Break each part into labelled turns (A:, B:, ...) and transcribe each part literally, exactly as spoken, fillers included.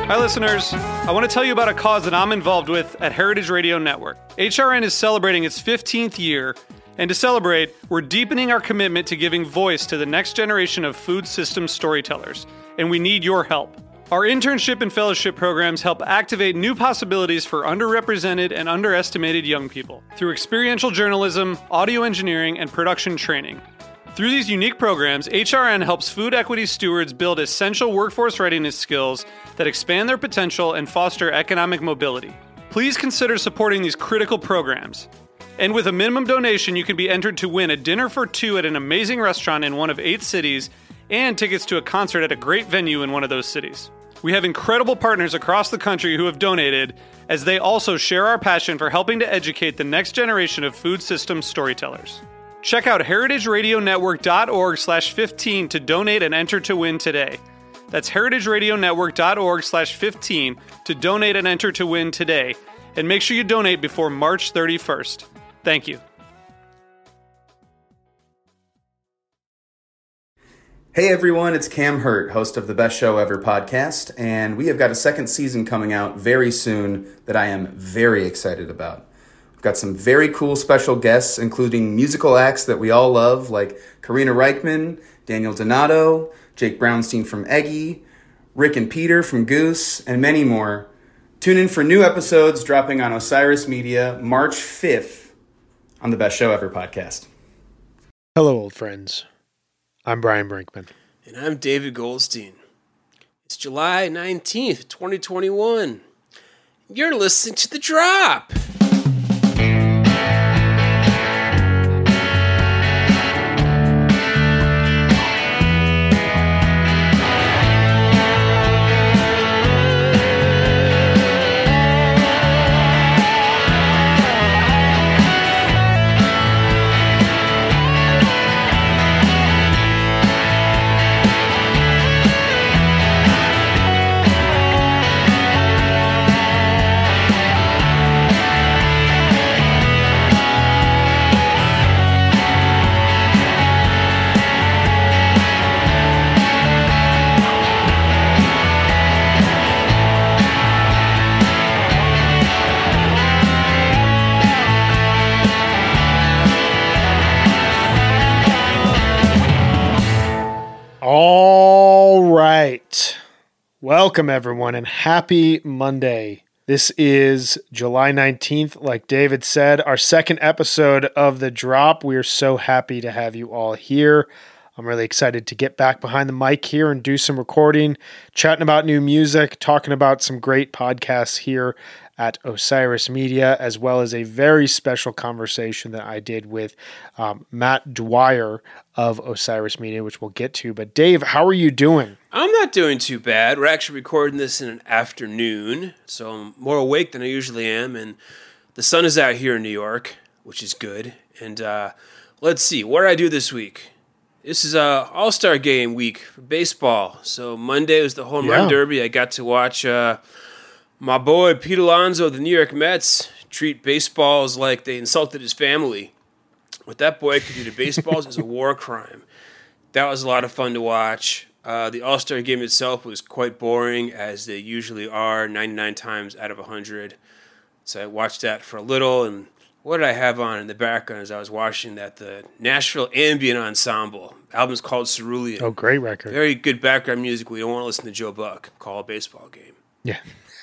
A: Hi, listeners. I want to tell you about a cause that I'm involved with at Heritage Radio Network. H R N is celebrating its fifteenth year, and to celebrate, we're deepening our commitment to giving voice to the next generation of food systems storytellers, and we need your help. Our internship and fellowship programs help activate new possibilities for underrepresented and underestimated young people through experiential journalism, audio engineering, and production training. Through these unique programs, H R N helps food equity stewards build essential workforce readiness skills that expand their potential and foster economic mobility. Please consider supporting these critical programs. And with a minimum donation, you can be entered to win a dinner for two at an amazing restaurant in one of eight cities and tickets to a concert at a great venue in one of those cities. We have incredible partners across the country who have donated, as they also share our passion for helping to educate the next generation of food systems storytellers. Check out heritageradionetwork.org slash 15 to donate and enter to win today. That's heritageradionetwork.org slash 15 to donate and enter to win today. And make sure you donate before March thirty-first. Thank you.
B: Hey everyone, it's Cam Hurt, host of the Best Show Ever podcast, and we have got a second season coming out very soon that I am very excited about. We've got some very cool special guests, including musical acts that we all love, like Karina Reichman, Daniel Donato, Jake Brownstein from Eggy, Rick and Peter from Goose, and many more. Tune in for new episodes dropping on Osiris Media March fifth on the Best Show Ever podcast.
C: Hello, old friends. I'm Brian Brinkman.
D: And I'm David Goldstein. It's July nineteenth, twenty twenty-one. You're listening to The Drop.
C: All right. Welcome, everyone, and happy Monday. This is July nineteenth, like David said, our second episode of The Drop. We are so happy to have you all here. I'm really excited to get back behind the mic here and do some recording, chatting about new music, talking about some great podcasts here at Osiris Media, as well as a very special conversation that I did with um, Matt Dwyer of Osiris Media, which we'll get to. But Dave, how are you doing?
D: I'm not doing too bad. We're actually recording this in an afternoon, so I'm more awake than I usually am, and the sun is out here in New York, which is good. And uh, let's see, what did I do this week? This is a All-Star Game week for baseball. So Monday was the Home
C: Yeah.
D: Run Derby. I got to watch uh, my boy Pete Alonso of the New York Mets treat baseballs like they insulted his family. What that boy could do to baseballs is a war crime. That was a lot of fun to watch. Uh, the All-Star Game itself was quite boring, as they usually are ninety-nine times out of one hundred. So I watched that for a little, and what did I have on in the background as I was watching that? The Nashville Ambient Ensemble. The album's called Cerulean.
C: Oh, great record.
D: Very good background music. We don't want to listen to Joe Buck call a baseball game.
C: Yeah.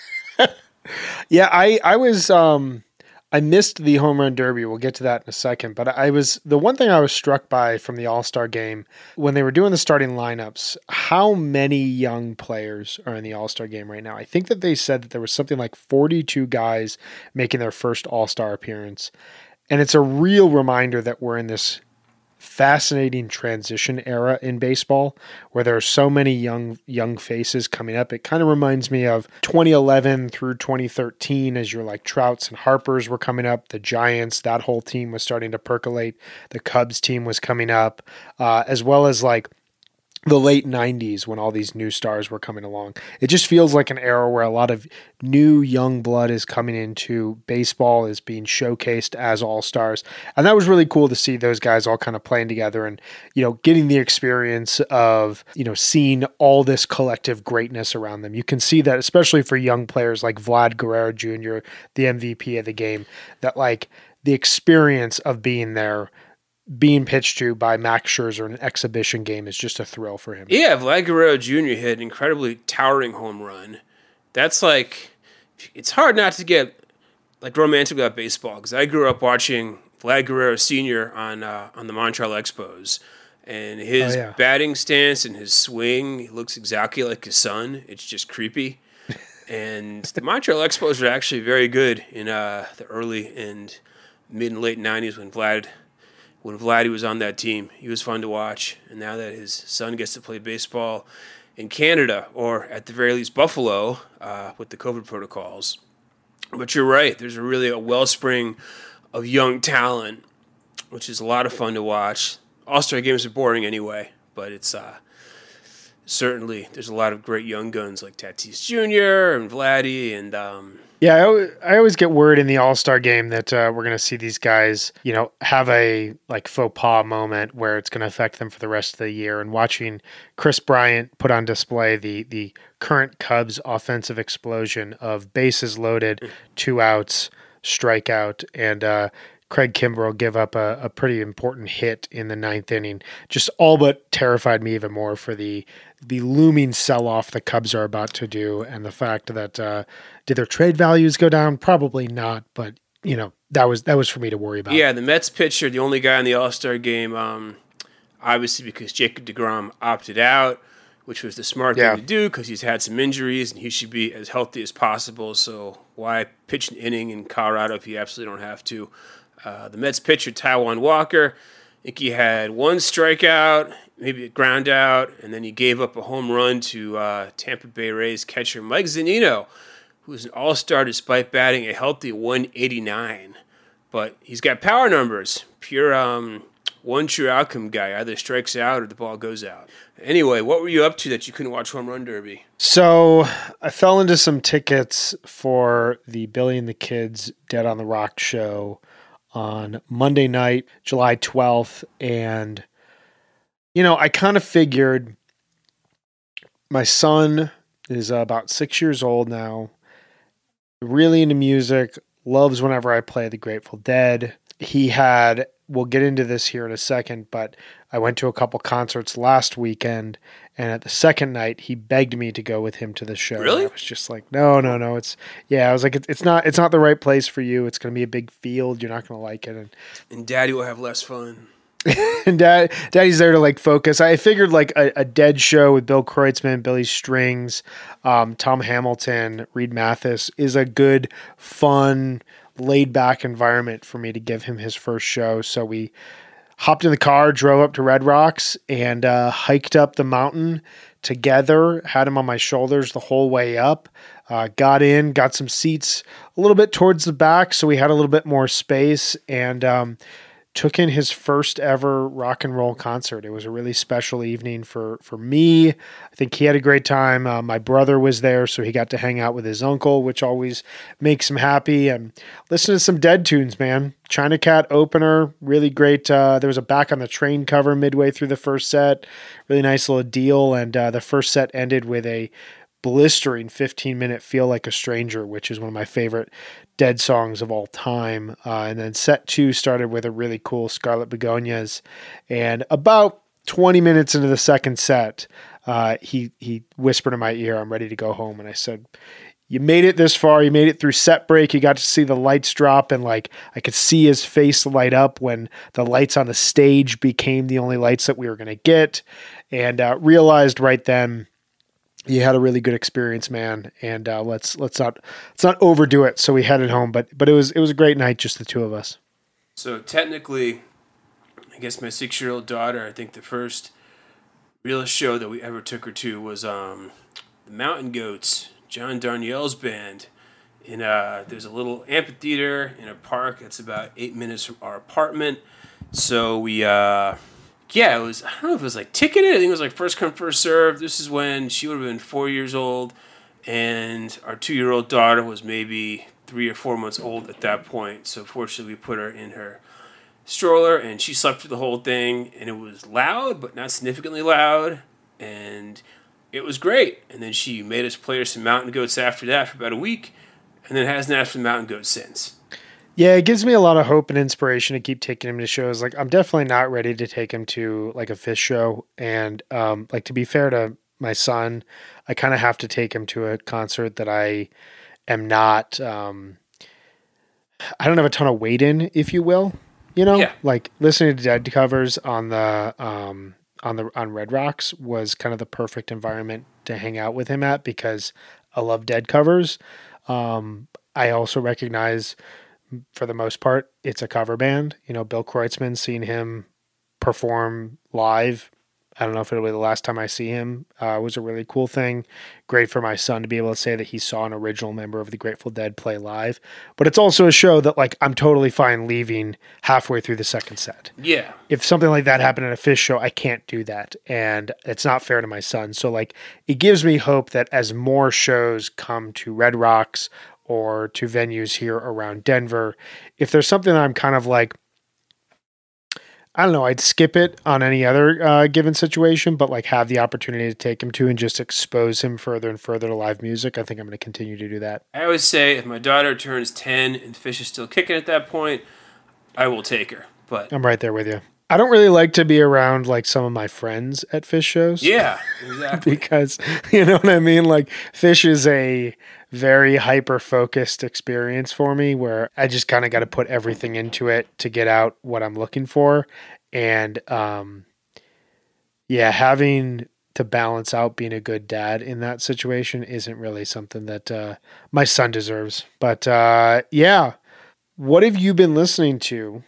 C: yeah, I, I was, um, I missed the Home Run Derby. We'll get to that in a second. But I was, the one thing I was struck by from the All-Star Game, when they were doing the starting lineups, how many young players are in the All-Star Game right now. I think that they said that there was something like forty-two guys making their first All-Star appearance. And it's a real reminder that we're in this fascinating transition era in baseball where there are so many young young faces coming up. It kind of reminds me of twenty eleven through twenty thirteen, as your like Trouts and Harpers were coming up, the Giants, that whole team was starting to percolate, the Cubs team was coming up, uh, as well as like the late nineties when all these new stars were coming along. It just feels like an era where a lot of new young blood is coming into baseball, is being showcased as all-stars. And that was really cool to see those guys all kind of playing together and, you know, getting the experience of, you know, seeing all this collective greatness around them. You can see that, especially for young players like Vlad Guerrero Junior, the M V P of the game, that like the experience of being there, being pitched to by Max Scherzer in an exhibition game is just a thrill for him.
D: Yeah, Vlad Guerrero Junior hit an incredibly towering home run. That's like, it's hard not to get like romantic about baseball, because I grew up watching Vlad Guerrero Senior on uh, on the Montreal Expos, and his
C: Oh, yeah.
D: batting stance and his swing, he looks exactly like his son. It's just creepy. And the Montreal Expos were actually very good in uh, the early and mid and late nineties when Vlad when Vladdy was on that team. He was fun to watch. And now that his son gets to play baseball in Canada, or at the very least Buffalo, uh, with the COVID protocols. But you're right. There's a really a wellspring of young talent, which is a lot of fun to watch. All-Star games are boring anyway, but it's uh, certainly, there's a lot of great young guns like Tatis Junior and Vladdy and... Um,
C: Yeah, I, al- I always get worried in the All-Star game that uh, we're going to see these guys, you know, have a like faux pas moment where it's going to affect them for the rest of the year. And watching Chris Bryant put on display the the current Cubs offensive explosion of bases loaded, two outs, strikeout, and uh, Craig Kimbrell give up a, a pretty important hit in the ninth inning, just all but terrified me even more for the the looming sell-off the Cubs are about to do, and the fact that uh, did their trade values go down? Probably not, but you know that was that was for me to worry about.
D: Yeah, the Mets pitcher, the only guy in the All-Star game, um, obviously because Jacob deGrom opted out, which was the smart
C: Yeah.
D: thing to do because he's had some injuries and he should be as healthy as possible. So why pitch an inning in Colorado if you absolutely don't have to? Uh, the Mets pitcher, Taijuan Walker, I think he had one strikeout, maybe a ground out, and then he gave up a home run to uh, Tampa Bay Rays catcher Mike Zunino, who's an all-star despite batting a healthy one eighty-nine. But he's got power numbers, pure um, one true outcome guy. Either strikes out or the ball goes out. Anyway, what were you up to that you couldn't watch Home Run Derby?
C: So I fell into some tickets for the Billy and the Kids Dead on the Rock show on Monday night, July twelfth. And, you know, I kind of figured my son is uh, about six years old now, really into music, loves whenever I play the Grateful Dead. He had, we'll get into this here in a second, but I went to a couple concerts last weekend, and at the second night, he begged me to go with him to the show.
D: Really?
C: And I was just like, no, no, no. It's, yeah, I was like, it's, it's not, it's not the right place for you. It's going to be a big field. You're not going to like it. And,
D: And Daddy will have less fun.
C: and dad, daddy's there to like focus. I figured like a, a Dead show with Bill Kreutzmann, Billy Strings, um, Tom Hamilton, Reed Mathis is a good, fun, laid back environment for me to give him his first show. So we hopped in the car, drove up to Red Rocks, and uh, hiked up the mountain together, had him on my shoulders the whole way up, uh, got in, got some seats a little bit towards the back so we had a little bit more space, and um, took in his first ever rock and roll concert. It was a really special evening for, for me. I think he had a great time. Uh, my brother was there, so he got to hang out with his uncle, which always makes him happy. And listen to some Dead tunes, man. China Cat opener, really great. Uh, there was a Back on the Train cover midway through the first set. Really nice little deal. And uh, the first set ended with a blistering fifteen minute Feel Like a Stranger, which is one of my favorite Dead songs of all time. Uh, and then set two started with a really cool Scarlet Begonias. And about twenty minutes into the second set, uh, he, he whispered in my ear, "I'm ready to go home." And I said, "You made it this far. You made it through set break. You got to see the lights drop." And like, I could see his face light up when the lights on the stage became the only lights that we were going to get. And uh, realized right then, you had a really good experience, man, and uh, let's let's not let's not overdo it. So we headed home, but but it was it was a great night, just the two of us.
D: So technically, I guess my six-year-old daughter, I think the first real show that we ever took her to was um, the Mountain Goats, John Darnielle's band. In uh, there's a little amphitheater in a park that's about eight minutes from our apartment. So we uh, yeah, it was, I don't know if it was like ticketed. I think it was like first come, first serve. This is when she would have been four years old, and our two-year-old daughter was maybe three or four months old at that point. So fortunately, we put her in her stroller, and she slept through the whole thing, and it was loud, but not significantly loud, and it was great. And then she made us play her some Mountain Goats after that for about a week, and then hasn't asked for the Mountain Goats since.
C: Yeah, it gives me a lot of hope and inspiration to keep taking him to shows. Like, I'm definitely not ready to take him to like a Fish show. And um, like, to be fair to my son, I kind of have to take him to a concert that I am not, um, I don't have a ton of weight in, if you will, you know,
D: Yeah.
C: like listening to Dead covers on the, um, on the, on Red Rocks was kind of the perfect environment to hang out with him at, because I love Dead covers. Um, I also recognize, for the most part, it's a cover band. You know, Bill Kreutzmann, seeing him perform live, I don't know if it'll be the last time I see him, uh, was a really cool thing. Great for my son to be able to say that he saw an original member of the Grateful Dead play live. But it's also a show that, like, I'm totally fine leaving halfway through the second set.
D: Yeah.
C: If something like that happened at a Fish show, I can't do that. And it's not fair to my son. So, like, it gives me hope that as more shows come to Red Rocks or to venues here around Denver, if there's something that I'm kind of like, I don't know, I'd skip it on any other uh, given situation, but like have the opportunity to take him to and just expose him further and further to live music, I think I'm going to continue to do that.
D: I always say if my daughter turns ten and Fish is still kicking at that point, I will take her. But
C: I'm right there with you. I don't really like to be around like some of my friends at Fish shows.
D: yeah, exactly.
C: Because, you know what I mean? Like, Fish is a very hyper-focused experience for me where I just kind of got to put everything into it to get out what I'm looking for. And, um, yeah, having to balance out being a good dad in that situation isn't really something that uh, my son deserves. But, uh, yeah, what have you been listening to?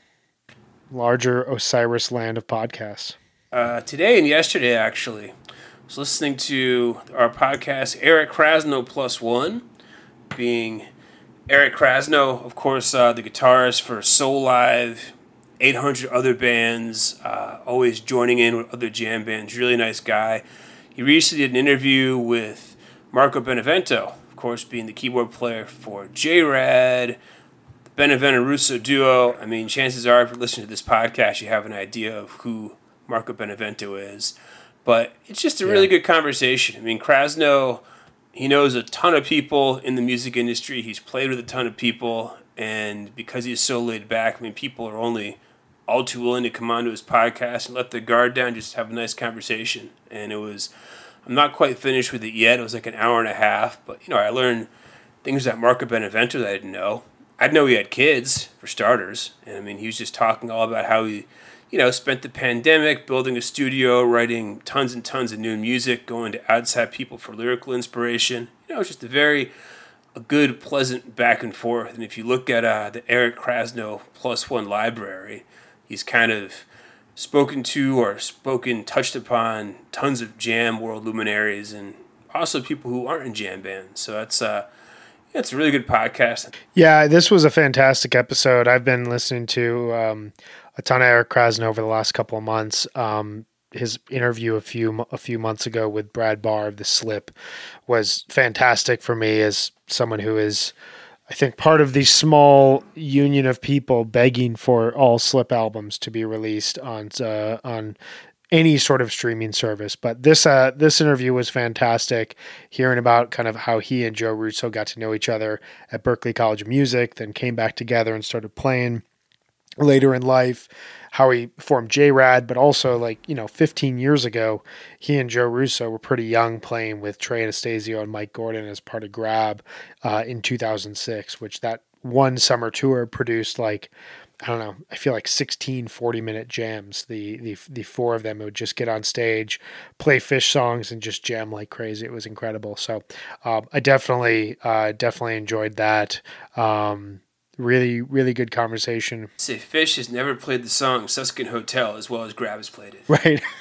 C: Larger Osiris land of podcasts.
D: Uh, today and yesterday, actually, I was listening to our podcast, Eric Krasno Plus One, being Eric Krasno, of course, uh, the guitarist for Soulive, eight hundred other bands, uh, always joining in with other jam bands. Really nice guy. He recently did an interview with Marco Benevento, of course, being the keyboard player for J-Rad, Benevento Russo duo. I mean, chances are, if you're listening to this podcast, you have an idea of who Marco Benevento is. But it's just a really
C: Yeah.
D: good conversation. I mean, Krasno, he knows a ton of people in the music industry. He's played with a ton of people. And because he's so laid back, I mean, people are only all too willing to come onto his podcast and let their guard down, just have a nice conversation. And it was, I'm not quite finished with it yet. It was like an hour and a half. But, you know, I learned things about Marco Benevento that I didn't know. I didn't know he had kids, for starters. And I mean, he was just talking all about how he, you know, spent the pandemic building a studio, writing tons and tons of new music, going to outside people for lyrical inspiration. You know, it's just a very, a good, pleasant back and forth. And if you look at uh, the Eric Krasno Plus One library, he's kind of spoken to or spoken, touched upon tons of jam world luminaries and also people who aren't in jam bands. So that's, uh, yeah, it's a really good podcast.
C: Yeah, this was a fantastic episode. I've been listening to um, a ton of Eric Krasno over the last couple of months. Um, his interview a few a few months ago with Brad Barr of The Slip was fantastic for me as someone who is, I think, part of the small union of people begging for all Slip albums to be released on uh, on any sort of streaming service. But this uh, this interview was fantastic, hearing about kind of how he and Joe Russo got to know each other at Berklee College of Music, then came back together and started playing later in life, how he formed J-Rad, but also, like, you know, fifteen years ago, he and Joe Russo were pretty young playing with Trey Anastasio and Mike Gordon as part of Grab uh, in two thousand six, which that one summer tour produced, like, I don't know, I feel like sixteen forty-minute jams. The, the the four of them would just get on stage, play Fish songs, and just jam like crazy. It was incredible. So um, I definitely, uh, definitely enjoyed that. Um, really, really good conversation.
D: Say Fish has never played the song Suskin Hotel as well as Grab has played it.
C: Right.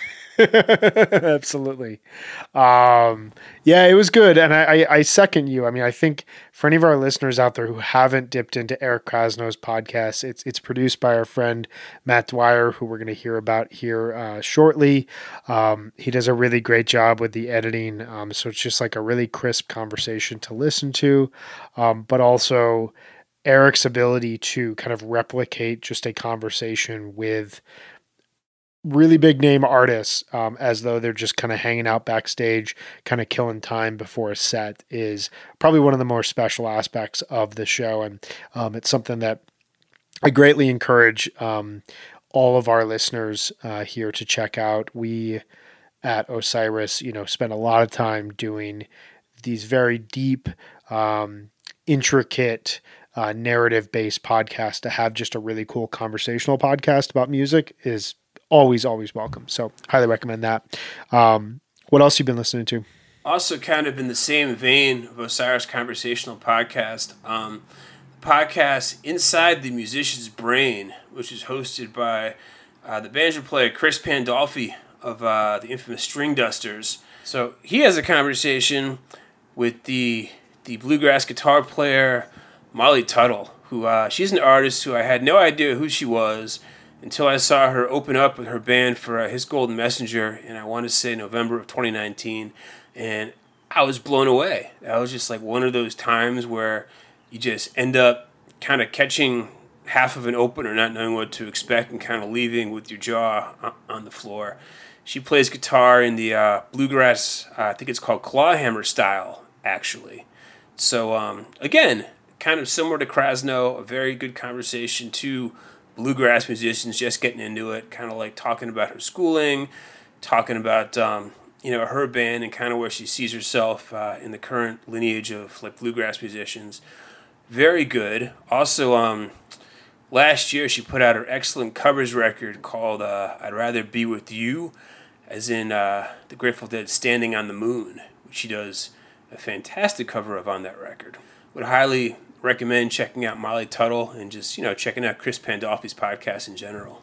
C: Absolutely. Um, yeah, it was good. And I, I, I second you. I mean, I think for any of our listeners out there who haven't dipped into Eric Krasno's podcast, it's it's produced by our friend Matt Dwyer, who we're going to hear about here uh, shortly. Um, he does a really great job with the editing. Um, so it's just like a really crisp conversation to listen to, um, but also Eric's ability to kind of replicate just a conversation with really big name artists, um, as though they're just kind of hanging out backstage, kind of killing time before a set, is probably one of the more special aspects of the show. And um, it's something that I greatly encourage um, all of our listeners uh, here to check out. We at Osiris, you know, spend a lot of time doing these very deep, um, intricate, uh, narrative-based podcasts. To have just a really cool conversational podcast about music is always, always welcome. So highly recommend that. Um, what else you been listening to?
D: Also kind of in the same vein of Osiris Conversational Podcast, um, podcast Inside the Musician's Brain, which is hosted by uh, the banjo player Chris Pandolfi of uh, the infamous String Dusters. So he has a conversation with the the bluegrass guitar player Molly Tuttle, who uh, she's an artist who I had no idea who she was until I saw her open up with her band for uh, His Golden Messenger, and I want to say November of twenty nineteen, and I was blown away. That was just like one of those times where you just end up kind of catching half of an opener, not knowing what to expect, and kind of leaving with your jaw on the floor. She plays guitar in the uh, bluegrass, uh, I think it's called clawhammer style, actually. So, um, again, kind of similar to Krasno, a very good conversation to bluegrass musicians just getting into it, kind of like talking about her schooling, talking about um, you know her band and kind of where she sees herself uh, in the current lineage of like bluegrass musicians. Very good. Also, um, last year she put out her excellent covers record called uh, "I'd Rather Be With You," as in uh, the Grateful Dead "Standing on the Moon," which she does a fantastic cover of on that record. Would highly recommend checking out Molly Tuttle and just, you know, checking out Chris Pandolfi's podcast in general.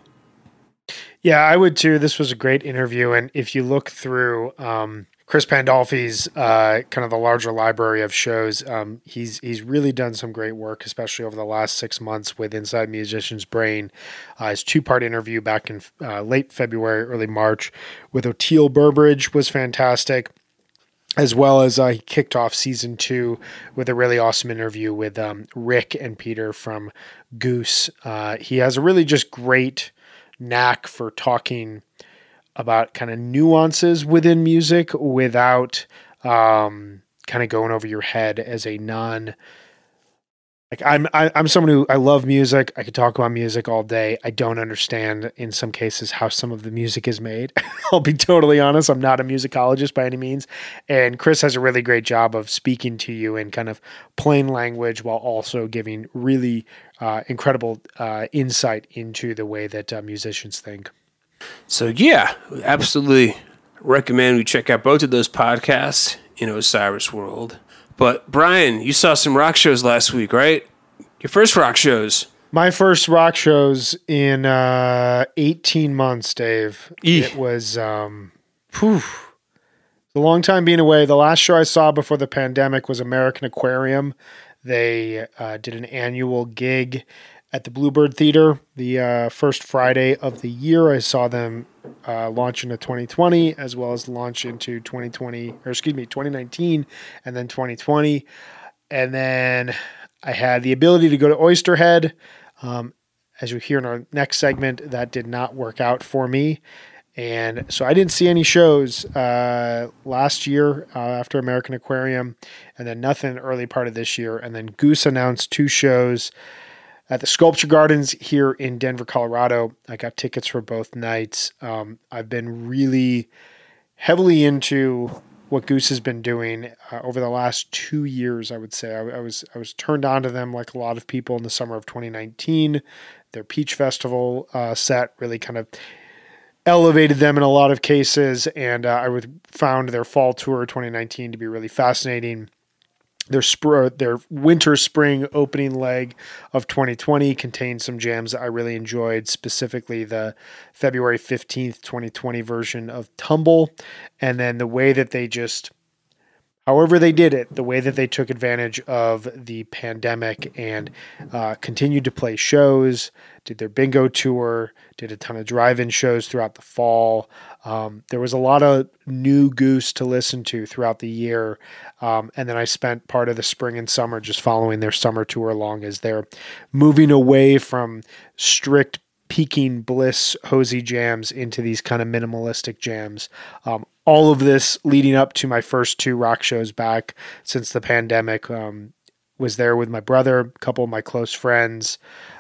C: Yeah, I would too. This was a great interview. And if you look through um, Chris Pandolfi's uh, kind of the larger library of shows, um, he's he's really done some great work, especially over the last six months with Inside Musician's Brain. Uh, his two-part interview back in uh, late February, early March with Oteil Burbridge was fantastic. As well as uh, he kicked off season two with a really awesome interview with um, Rick and Peter from Goose. Uh, he has a really just great knack for talking about kind of nuances within music without um, kind of going over your head as a non. Like I'm, I, I'm someone who I love music. I could talk about music all day. I don't understand in some cases how some of the music is made. I'll be totally honest. I'm not a musicologist by any means. And Chris has a really great job of speaking to you in kind of plain language while also giving really uh, incredible uh, insight into the way that uh, musicians think.
D: So yeah, absolutely recommend we check out both of those podcasts in Osiris World. But Brian, you saw some rock shows last week, right? Your first rock shows.
C: My first rock shows in uh, eighteen months, Dave.
D: Eek.
C: It was um, whew, a long time being away. The last show I saw before the pandemic was American Aquarium. They uh, did an annual gig at the Bluebird Theater the uh, first Friday of the year. I saw them uh, launch into twenty twenty as well as launch into twenty twenty, or excuse me, twenty nineteen and then twenty twenty. And then I had the ability to go to Oysterhead. Um, as you hear in our next segment, that did not work out for me. And so I didn't see any shows uh, last year uh, after American Aquarium, and then nothing early part of this year. And then Goose announced two shows at the Sculpture Gardens here in Denver, Colorado. I got tickets for both nights. Um, I've been really heavily into what Goose has been doing uh, over the last two years, I would say. I, I was I was turned on to them like a lot of people in the summer of twenty nineteen. Their Peach Festival uh, set really kind of elevated them in a lot of cases, and uh, I would found their fall tour twenty nineteen to be really fascinating. Their spr- their winter spring opening leg of twenty twenty contained some jams that I really enjoyed, specifically the February fifteenth, twenty twenty version of Tumble. And then the way that they just, however they did it, the way that they took advantage of the pandemic and uh, continued to play shows, did their bingo tour, did a ton of drive-in shows throughout the fall. Um, there was a lot of new Goose to listen to throughout the year. Um, and then I spent part of the spring and summer just following their summer tour along as they're moving away from strict peaking bliss hosey jams into these kind of minimalistic jams. Um, all of this leading up to my first two rock shows back since the pandemic. Um, was there with my brother, a couple of my close friends.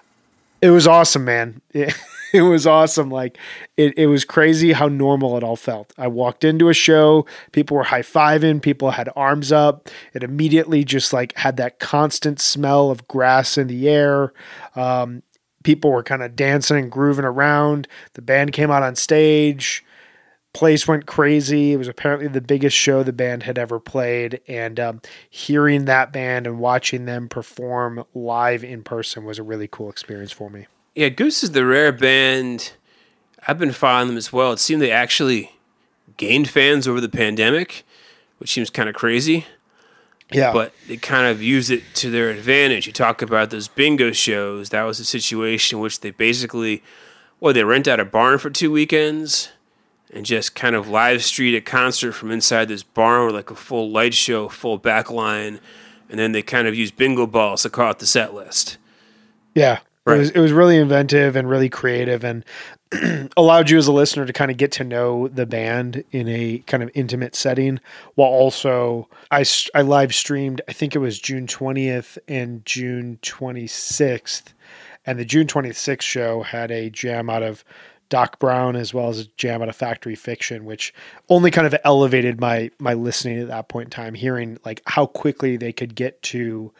C: It was awesome, man. It, it was awesome. Like it, it was crazy how normal it all felt. I walked into a show, people were high-fiving, people had arms up. It immediately just like had that constant smell of grass in the air. Um, people were kind of dancing and grooving around. The band came out on stage. Place went crazy. It was apparently the biggest show the band had ever played. And um, hearing that band and watching them perform live in person was a really cool experience for me.
D: Yeah, Goose is the rare band. I've been following them as well. It seemed they actually gained fans over the pandemic, which seems kind of crazy.
C: Yeah.
D: But they kind of used it to their advantage. You talk about those bingo shows. That was a situation in which they basically, well, they rent out a barn for two weekends and just kind of live stream a concert from inside this barn with like a full light show, full back line, and then they kind of use bingo balls to call out the set list.
C: Yeah,
D: right.
C: It was it was really inventive and really creative, and allowed you as a listener to kind of get to know the band in a kind of intimate setting, while also I, I live streamed, I think it was June twentieth and June twenty-sixth, and the June twenty-sixth show had a jam out of Doc Brown as well as a jam out of Factory Fiction, which only kind of elevated my my listening at that point in time, hearing like how quickly they could get to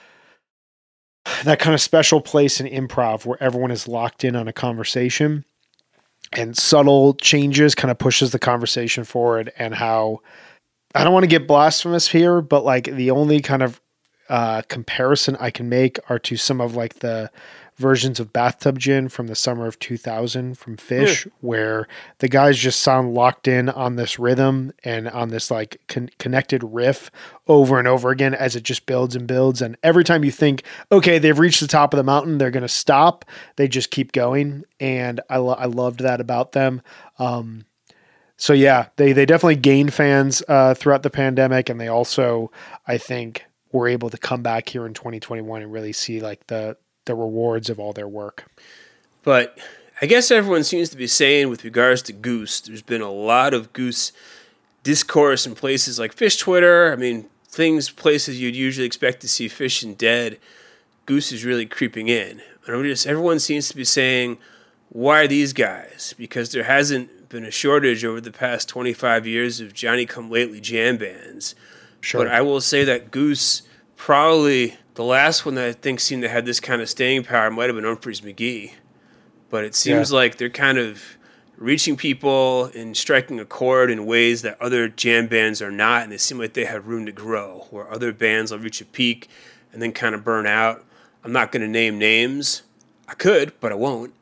C: that kind of special place in improv where everyone is locked in on a conversation and subtle changes kind of pushes the conversation forward, and how, I don't want to get blasphemous here, but like the only kind of uh, comparison I can make are to some of like the versions of Bathtub Gin from the summer of two thousand from Phish, yeah. where the guys just sound locked in on this rhythm and on this like con- connected riff over and over again as it just builds and builds. And every time you think, okay, they've reached the top of the mountain, they're going to stop, they just keep going. And I, lo- I loved that about them. Um, so yeah, they, they definitely gained fans uh, throughout the pandemic. And they also, I think, were able to come back here in twenty twenty-one and really see like the, the rewards of all their work.
D: But I guess everyone seems to be saying with regards to Goose, there's been a lot of Goose discourse in places like Phish Twitter. I mean, things, places you'd usually expect to see Phish and Dead. Goose is really creeping in. And just, everyone seems to be saying, why are these guys? Because there hasn't been a shortage over the past twenty-five years of Johnny-come-lately jam bands.
C: Sure.
D: But I will say that Goose probably... the last one that I think seemed to have this kind of staying power might have been Humphreys McGee. But it seems yeah. like they're kind of reaching people and striking a chord in ways that other jam bands are not, and they seem like they have room to grow, where other bands will reach a peak and then kind of burn out. I'm not going to name names. I could, but I won't.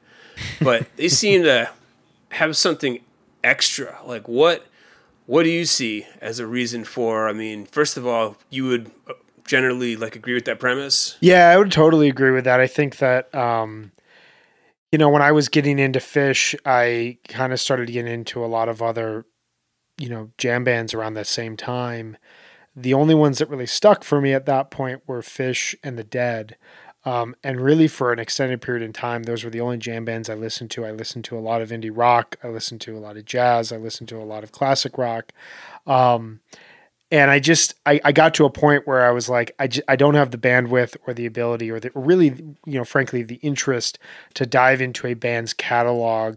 D: But they seem to have something extra. Like what, what do you see as a reason for, I mean, first of all, you would... generally like agree with that premise?
C: Yeah, I would totally agree with that. I think that, um, you know, when I was getting into Phish, I kind of started getting into a lot of other, you know, jam bands around that same time. The only ones that really stuck for me at that point were Phish and the Dead. Um, and really for an extended period in time, those were the only jam bands I listened to. I listened to a lot of indie rock. I listened to a lot of jazz. I listened to a lot of classic rock. Um, And I just, I, I got to a point where I was like, I, just, I don't have the bandwidth or the ability or the, or really, you know, frankly, the interest to dive into a band's catalog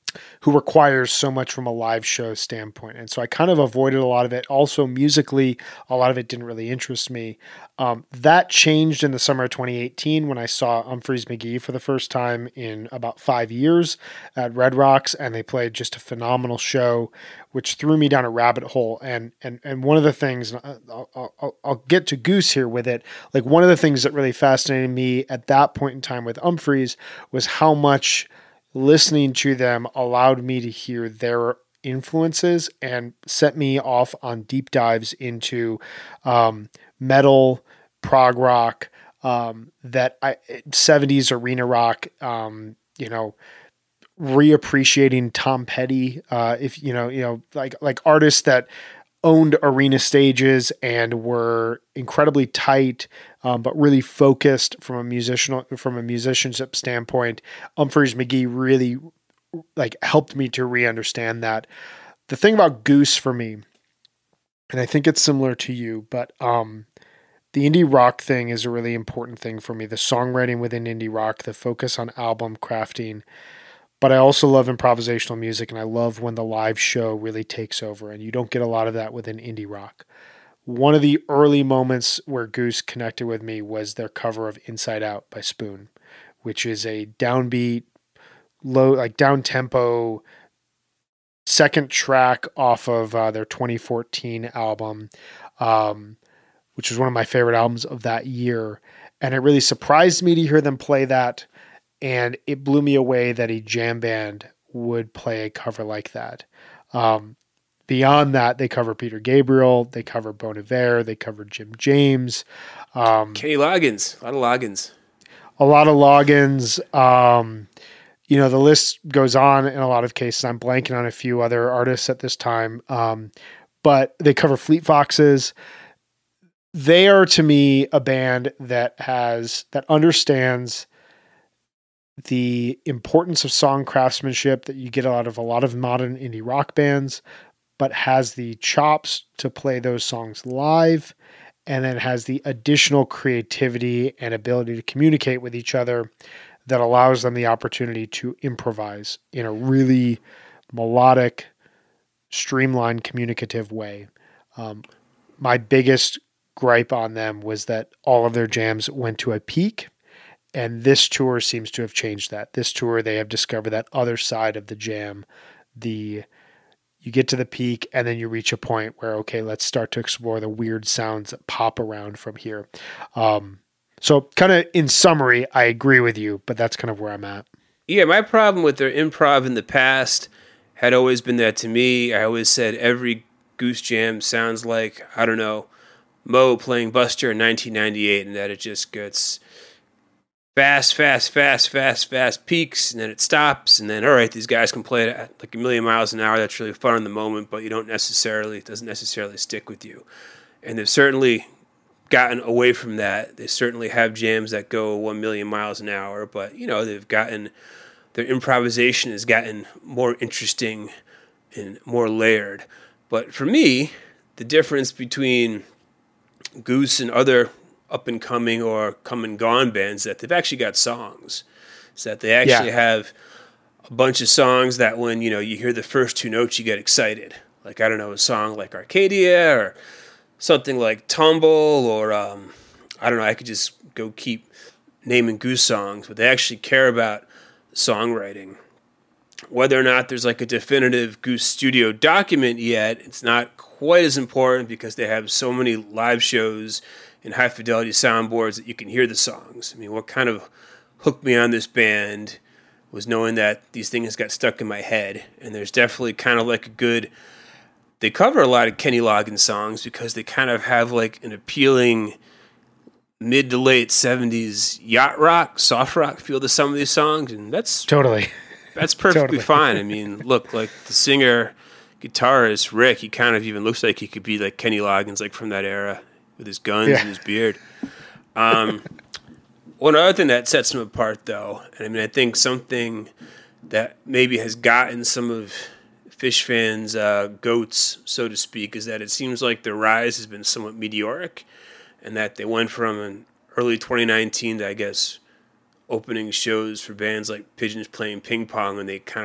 C: who requires so much from a live show standpoint. And so I kind of avoided a lot of it. Also, musically, a lot of it didn't really interest me. Um, that changed in the summer of twenty eighteen when I saw Umphrey's McGee for the first time in about five years at Red Rocks, and they played just a phenomenal show, which threw me down a rabbit hole. And and and one of the things, I'll, I'll, I'll get to Goose here with it, like one of the things that really fascinated me at that point in time with Umphrey's was how much listening to them allowed me to hear their influences and set me off on deep dives into um, metal, prog rock, um, that I, seventies arena rock, um, you know, reappreciating Tom Petty, uh, if you know, you know, like like artists that owned arena stages and were incredibly tight, um, but really focused from a musician from a musicianship standpoint. Umphrey's McGee really like helped me to re-understand that. The thing about Goose for me, and I think it's similar to you, but um, the indie rock thing is a really important thing for me. The songwriting within indie rock, the focus on album crafting. But I also love improvisational music, and I love when the live show really takes over, and you don't get a lot of that within indie rock. One of the early moments where Goose connected with me was their cover of Inside Out by Spoon, which is a downbeat, low, like down-tempo second track off of uh, their twenty fourteen album, um, which was one of my favorite albums of that year. And it really surprised me to hear them play that. And it blew me away that a jam band would play a cover like that. Um, beyond that, they cover Peter Gabriel, they cover Bon Iver, they cover Jim James. Um,
D: Kenny Loggins, a lot of Loggins.
C: A lot of Loggins. Um, you know, the list goes on in a lot of cases. I'm blanking on a few other artists at this time. Um, but they cover Fleet Foxes. They are, to me, a band that has, that understands the importance of song craftsmanship that you get out of a lot of modern indie rock bands, but has the chops to play those songs live, and then has the additional creativity and ability to communicate with each other that allows them the opportunity to improvise in a really melodic, streamlined, communicative way. Um, my biggest gripe on them was that all of their jams went to a peak. And this tour seems to have changed that. This tour, they have discovered that other side of the jam. The you get to the peak, and then you reach a point where, okay, let's start to explore the weird sounds that pop around from here. Um, so kind of in summary, I agree with you, but that's kind of where I'm at.
D: Yeah, my problem with their improv in the past had always been that to me, I always said every Goose Jam sounds like, I don't know, Mo playing Buster in nineteen ninety-eight, and that it just gets fast, fast, fast, fast, fast peaks, and then it stops, and then, all right, these guys can play it at like a million miles an hour. That's really fun in the moment, but you don't necessarily, it doesn't necessarily stick with you. And they've certainly gotten away from that. They certainly have jams that go one million miles an hour, but, you know, they've gotten, their improvisation has gotten more interesting and more layered. But for me, the difference between Goose and other up-and-coming or come-and-gone bands that they've actually got songs. So that they actually yeah. have a bunch of songs that when, you know, you hear the first two notes, you get excited. Like, I don't know, a song like Arcadia or something like Tumble or, um, I don't know, I could just go keep naming Goose songs, but they actually care about songwriting. Whether or not there's like a definitive Goose studio document yet, it's not quite as important because they have so many live shows and high-fidelity soundboards that you can hear the songs. I mean, what kind of hooked me on this band was knowing that these things got stuck in my head, and there's definitely kind of like a good... They cover a lot of Kenny Loggins songs because they kind of have like an appealing mid to late seventies yacht rock, soft rock feel to some of these songs, and that's...
C: Totally.
D: That's perfectly
C: totally.
D: fine. I mean, look, like the singer, guitarist, Rick, he kind of even looks like he could be like Kenny Loggins, like from that era, with his guns yeah. and his beard. Um, one other thing that sets him apart, though, and I mean, I think something that maybe has gotten some of Phish fans' uh, goats, so to speak, is that it seems like their rise has been somewhat meteoric, and that they went from an early twenty nineteen to, I guess, opening shows for bands like Pigeons playing ping pong, and they kind of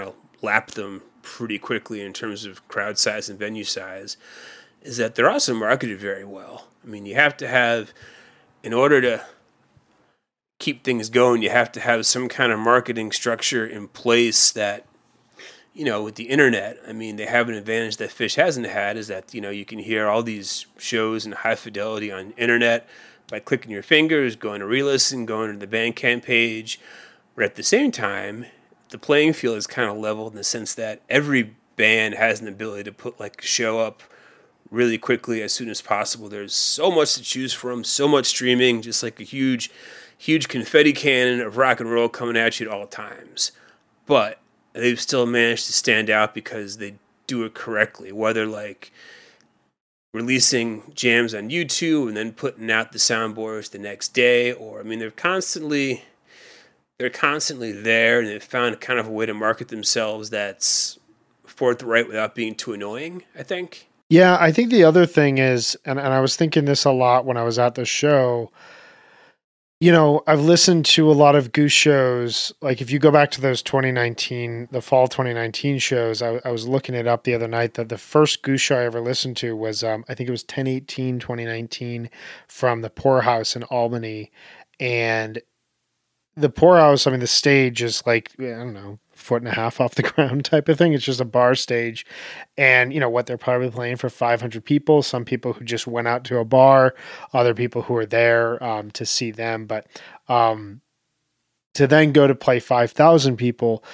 D: lap them pretty quickly in terms of crowd size and venue size, is that they're also marketed very well. I mean, you have to have, in order to keep things going, you have to have some kind of marketing structure in place that, you know, with the internet, I mean, they have an advantage that Phish hasn't had, is that, you know, you can hear all these shows in high fidelity on internet by clicking your fingers, going to re-listen, going to the Bandcamp page. But at the same time, the playing field is kind of level in the sense that every band has an ability to put like a show up really quickly as soon as possible. There's so much to choose from, so much streaming, just like a huge, huge confetti cannon of rock and roll coming at you at all times. But they've still managed to stand out because they do it correctly, whether like releasing jams on YouTube and then putting out the soundboards the next day, or, I mean, they're constantly, they're constantly there, and they've found kind of a way to market themselves that's forthright without being too annoying, I think.
C: Yeah, I think the other thing is, and, and I was thinking this a lot when I was at the show, you know, I've listened to a lot of Goose shows. Like if you go back to those twenty nineteen, the fall twenty nineteen shows, I, I was looking it up the other night that the first Goose show I ever listened to was, um, I think it was ten eighteen twenty nineteen from the Poorhouse in Albany. And the Poorhouse, I mean, the stage is like, I don't know, foot and a half off the ground type of thing. It's just a bar stage. And, you know, what they're probably playing for five hundred people, some people who just went out to a bar, other people who are there um, to see them. But um, to then go to play five thousand people,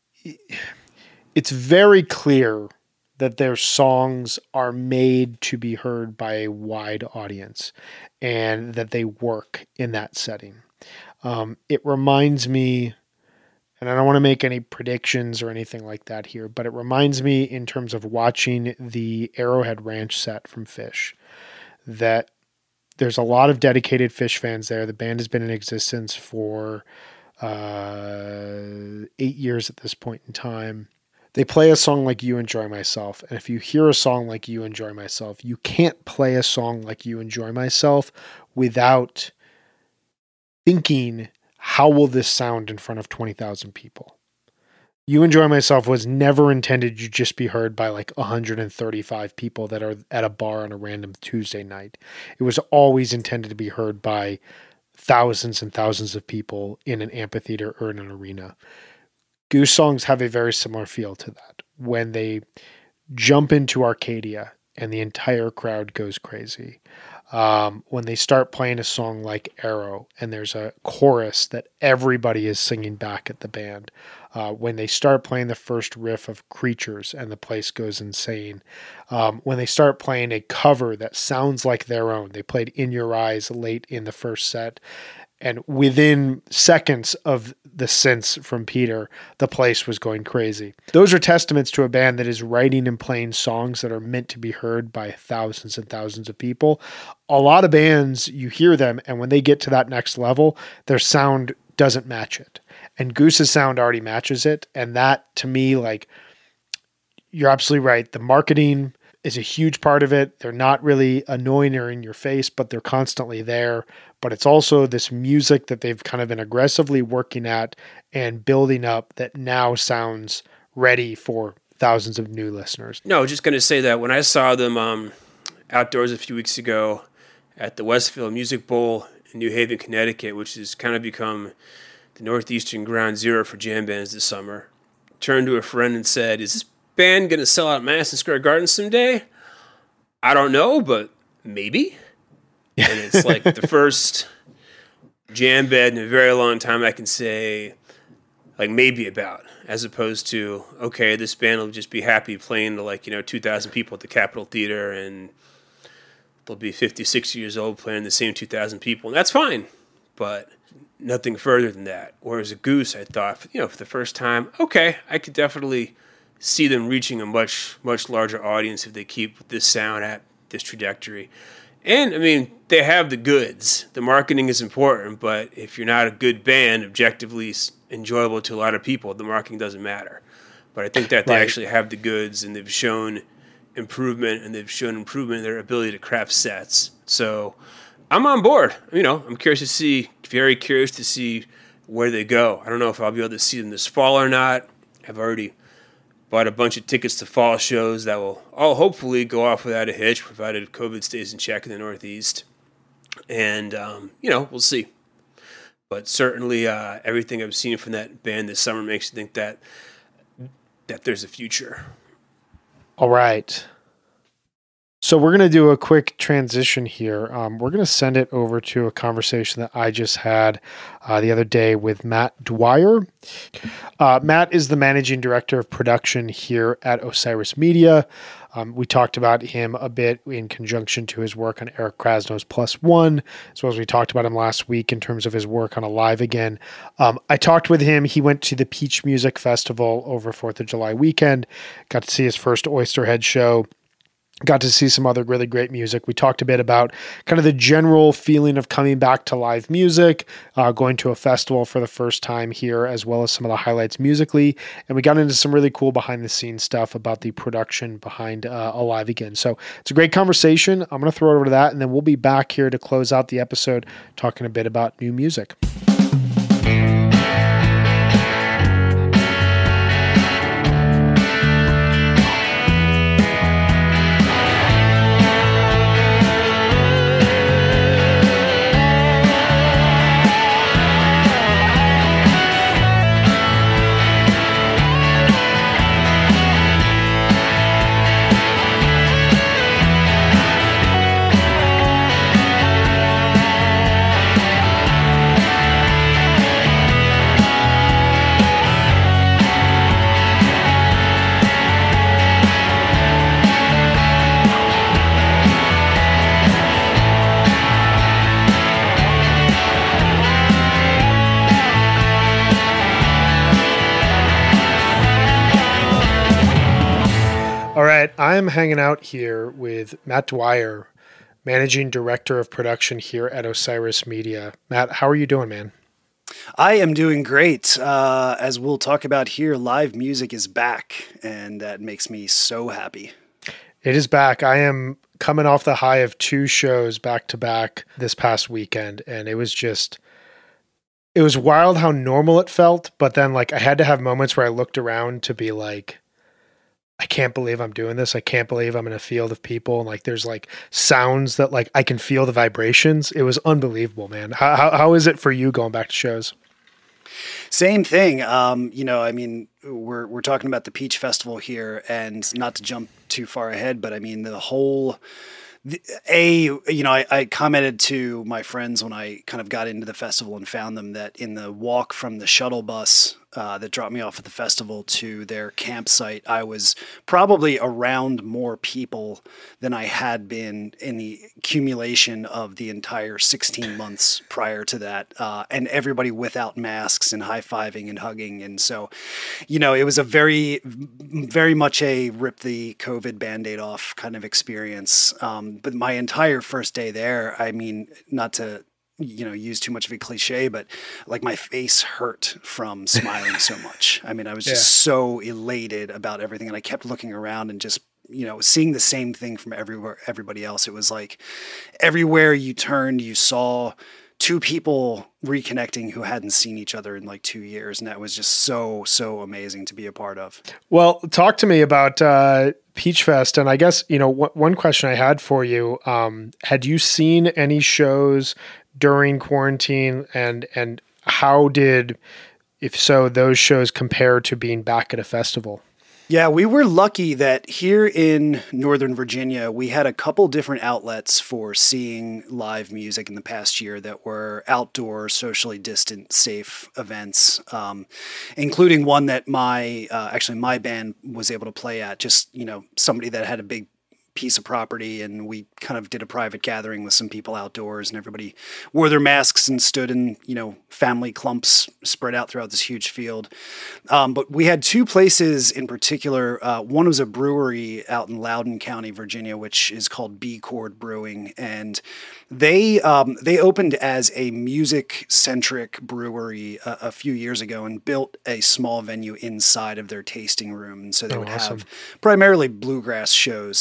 C: it's very clear that their songs are made to be heard by a wide audience and that they work in that setting. Um, it reminds me, and I don't want to make any predictions or anything like that here, but it reminds me in terms of watching the Arrowhead Ranch set from Phish, that there's a lot of dedicated Phish fans there. The band has been in existence for uh, eight years at this point in time. They play a song like You Enjoy Myself, and if you hear a song like You Enjoy Myself, you can't play a song like You Enjoy Myself without thinking, how will this sound in front of twenty thousand people? You Enjoy Myself was never intended to just be heard by like one hundred thirty-five people that are at a bar on a random Tuesday night. It was always intended to be heard by thousands and thousands of people in an amphitheater or in an arena. Goose songs have a very similar feel to that. When they jump into Arcadia and the entire crowd goes crazy. Um, when they start playing a song like Arrow and there's a chorus that everybody is singing back at the band. Uh, when they start playing the first riff of Creatures and the place goes insane. Um, when they start playing a cover that sounds like their own. They played In Your Eyes late in the first set. And within seconds of the synths from Peter, the place was going crazy. Those are testaments to a band that is writing and playing songs that are meant to be heard by thousands and thousands of people. A lot of bands, you hear them, and when they get to that next level, their sound doesn't match it. And Goose's sound already matches it. And that, to me, like, you're absolutely right. The marketing is a huge part of it. They're not really annoying or in your face, but they're constantly there. But it's also this music that they've kind of been aggressively working at and building up that now sounds ready for thousands of new listeners.
D: No, just going to say that when I saw them um, outdoors a few weeks ago at the Westfield Music Bowl in New Haven, Connecticut, which has kind of become the Northeastern ground zero for jam bands this summer, turned to a friend and said, "Is this band going to sell out Madison Square Garden someday?" I don't know, but maybe. And it's like the first jam band in a very long time I can say, like, maybe about, as opposed to, okay, this band will just be happy playing to, like, you know, two thousand people at the Capitol Theater, and they'll be fifty, sixty years old playing the same two thousand people, and that's fine, but nothing further than that. Whereas a Goose, I thought, you know, for the first time, okay, I could definitely see them reaching a much, much larger audience if they keep this sound at this trajectory. And, I mean, they have the goods. The marketing is important, but if you're not a good band, objectively enjoyable to a lot of people, the marketing doesn't matter. But I think that they right. actually have the goods, and they've shown improvement, and they've shown improvement in their ability to craft sets. So I'm on board. You know, I'm curious to see, very curious to see where they go. I don't know if I'll be able to see them this fall or not. I've already bought a bunch of tickets to fall shows that will all hopefully go off without a hitch, provided COVID stays in check in the Northeast. And, um, you know, we'll see. But certainly uh, everything I've seen from that band this summer makes me think that that there's a future.
C: All right. So we're going to do a quick transition here. Um, we're going to send it over to a conversation that I just had uh, the other day with Matt Dwyer. Uh, Matt is the managing director of production here at Osiris Media. Um, we talked about him a bit in conjunction to his work on Eric Krasno's Plus One, as well as we talked about him last week in terms of his work on Alive Again. Um, I talked with him. He went to the Peach Music Festival over fourth of July weekend, got to see his first Oysterhead show. Got to see some other really great music. We talked a bit about kind of the general feeling of coming back to live music, uh, going to a festival for the first time here, as well as some of the highlights musically. And we got into some really cool behind the scenes stuff about the production behind uh, Alive Again. So it's a great conversation. I'm going to throw it over to that, and then we'll be back here to close out the episode talking a bit about new music. All right, I'm hanging out here with Matt Dwyer, Managing Director of Production here at Osiris Media. Matt, how are you doing, man?
E: I am doing great. Uh, as we'll talk about here, live music is back, and that makes me so happy.
C: It is back. I am coming off the high of two shows back to back this past weekend, and it was just... It was wild how normal it felt, but then like I had to have moments where I looked around to be like, I can't believe I'm doing this. I can't believe I'm in a field of people. And like, there's like sounds that like I can feel the vibrations. It was unbelievable, man. How, how, how is it for you going back to shows?
E: Same thing. Um, you know, I mean, we're, we're talking about the Peach Festival here, and not to jump too far ahead, but I mean, the whole, the, a, you know, I, I commented to my friends when I kind of got into the festival and found them that in the walk from the shuttle bus Uh, that dropped me off at the festival to their campsite, I was probably around more people than I had been in the accumulation of the entire sixteen months prior to that. Uh, and everybody without masks and high-fiving and hugging. And so, you know, it was a very, very much a rip the COVID Band-Aid off kind of experience. Um, but my entire first day there, I mean, not to you know, use too much of a cliche, but like my face hurt from smiling so much. I mean, I was just yeah. so elated about everything. And I kept looking around and just, you know, seeing the same thing from everywhere, everybody else. It was like everywhere you turned, you saw two people reconnecting who hadn't seen each other in like two years. And that was just so, so amazing to be a part of.
C: Well, talk to me about, uh, Peach Fest. And I guess, you know, w- one question I had for you, um, had you seen any shows during quarantine, and and how did, if so, those shows compare to being back at a festival?
E: Yeah, we were lucky that here in Northern Virginia, we had a couple different outlets for seeing live music in the past year that were outdoor, socially distant, safe events, um, including one that my, uh, actually my band was able to play at, just, you know, somebody that had a big piece of property, and we kind of did a private gathering with some people outdoors, and everybody wore their masks and stood in, you know, family clumps spread out throughout this huge field. Um, but we had two places in particular. Uh, one was a brewery out in Loudoun County, Virginia, which is called B Chord Brewing, and they um, they opened as a music-centric brewery a, a few years ago and built a small venue inside of their tasting room, and so they
C: oh,
E: would
C: awesome.
E: have primarily bluegrass shows. Uh,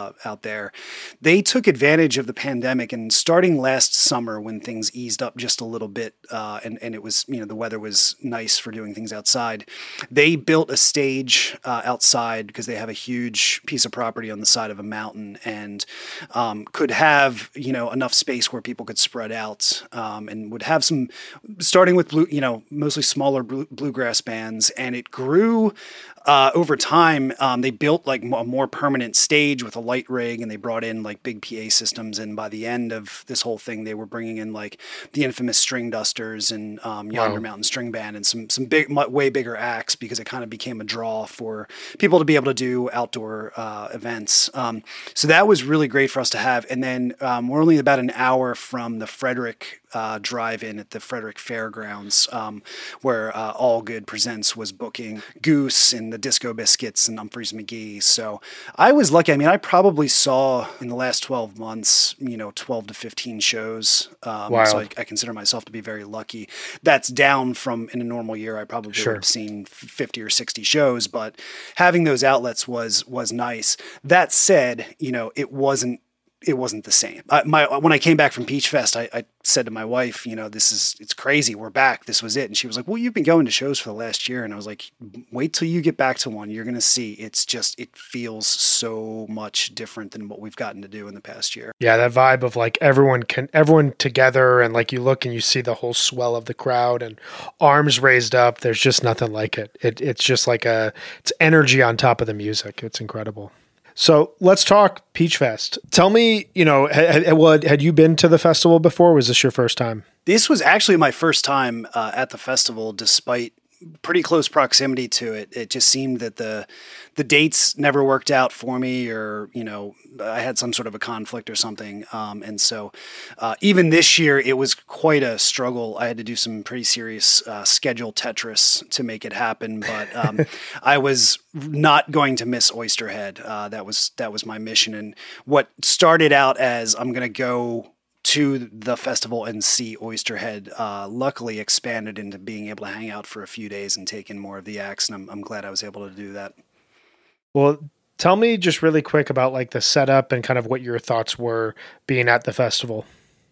E: uh, out there. They took advantage of the pandemic, and starting last summer when things eased up just a little bit, uh, and, and it was, you know, the weather was nice for doing things outside, they built a stage uh, outside because they have a huge piece of property on the side of a mountain, and um, could have, you know, enough space where people could spread out, um, and would have some, starting with blue, you know, mostly smaller blue, bluegrass bands, and it grew uh, over time. Um, they built like a more permanent stage with a light rig, and they brought in like big P A systems. And by the end of this whole thing, they were bringing in like the infamous String Dusters and um, Yonder wow. Mountain String Band and some some big, way bigger acts, because it kind of became a draw for people to be able to do outdoor uh, events. Um, so that was really great for us to have. And then um, we're only about an hour from the Frederick Uh, drive-in at the Frederick Fairgrounds, um, where uh, All Good Presents was booking Goose and the Disco Biscuits and Humphreys McGee. So I was lucky. I mean, I probably saw in the last twelve months, you know, twelve to fifteen shows. Um,
C: wow.
E: So I, I consider myself to be very lucky. That's down from in a normal year, I probably sure. would have seen fifty or sixty shows, but having those outlets was was nice. That said, you know, it wasn't it wasn't the same. I, my when I came back from Peach Fest, I, I said to my wife, you know, this is it's crazy. We're back. This was it. And she was like, well, you've been going to shows for the last year. And I was like, wait till you get back to one. You're going to see. It's just it feels so much different than what we've gotten to do in the past year.
C: Yeah, that vibe of like everyone can everyone together, and like you look and you see the whole swell of the crowd and arms raised up. There's just nothing like it. It it's just like a it's energy on top of the music. It's incredible. So let's talk Peach Fest. Tell me, you know, had, had, had you been to the festival before? Was this your first time?
E: This was actually my first time uh, at the festival, despite pretty close proximity to it. It just seemed that the the dates never worked out for me, or, you know, I had some sort of a conflict or something. Um, and so uh, even this year, it was quite a struggle. I had to do some pretty serious uh, schedule Tetris to make it happen. But um, I was not going to miss Oysterhead. Uh, that was that was my mission. And what started out as I'm going to go to the festival and see Oysterhead, uh, luckily expanded into being able to hang out for a few days and take in more of the acts. And I'm, I'm glad I was able to do that.
C: Well, tell me just really quick about like the setup and kind of what your thoughts were being at the festival.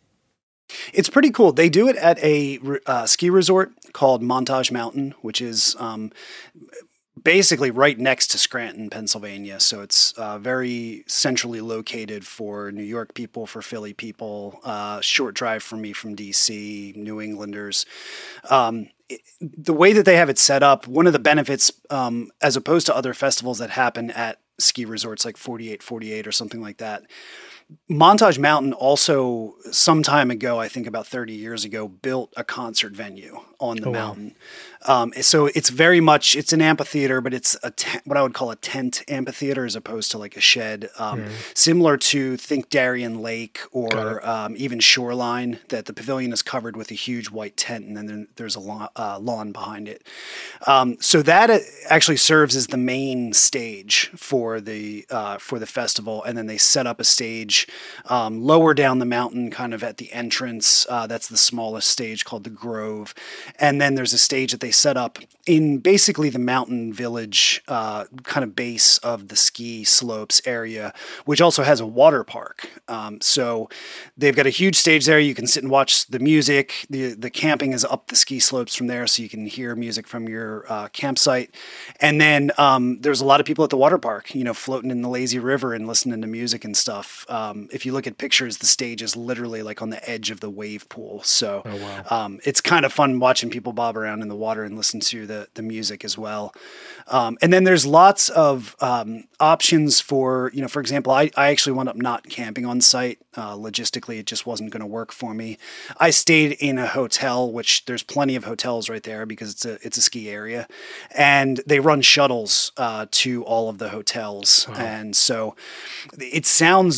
E: It's pretty cool. They do it at a uh, ski resort called Montage Mountain, which is um, basically right next to Scranton, Pennsylvania. So it's uh, very centrally located for New York people, for Philly people, uh, short drive for me from D C, New Englanders. Um, it, the way that they have it set up, one of the benefits, um, as opposed to other festivals that happen at ski resorts like forty-eight forty-eight or something like that, Montage Mountain also, some time ago, I think about thirty years ago, built a concert venue on the oh, mountain. Wow. Um, so it's very much, it's an amphitheater, but it's a te- what I would call a tent amphitheater as opposed to like a shed, um, mm. similar to think Darien Lake or um, even Shoreline, that the pavilion is covered with a huge white tent, and then there's a lawn, uh, lawn behind it. Um, so that actually serves as the main stage for the uh, for the festival, and then they set up a stage um, lower down the mountain, kind of at the entrance. Uh, that's the smallest stage, called the Grove, and then there's a stage that they set up in basically the mountain village uh, kind of base of the ski slopes area, which also has a water park. Um, so they've got a huge stage there. You can sit and watch the music. The the camping is up the ski slopes from there, so you can hear music from your uh, campsite. And then um, there's a lot of people at the water park, you know, floating in the lazy river and listening to music and stuff. Um, if you look at pictures, the stage is literally like on the edge of the wave pool. So oh, wow. um, it's kind of fun watching people bob around in the water and listen to the, the music as well. Um, and then there's lots of um, options for, you know, for example, I, I actually wound up not camping on site. Uh, logistically, it just wasn't going to work for me. I stayed in a hotel, which there's plenty of hotels right there because it's a it's a ski area, and they run shuttles uh, to all of the hotels. Wow. And so it sounds daunting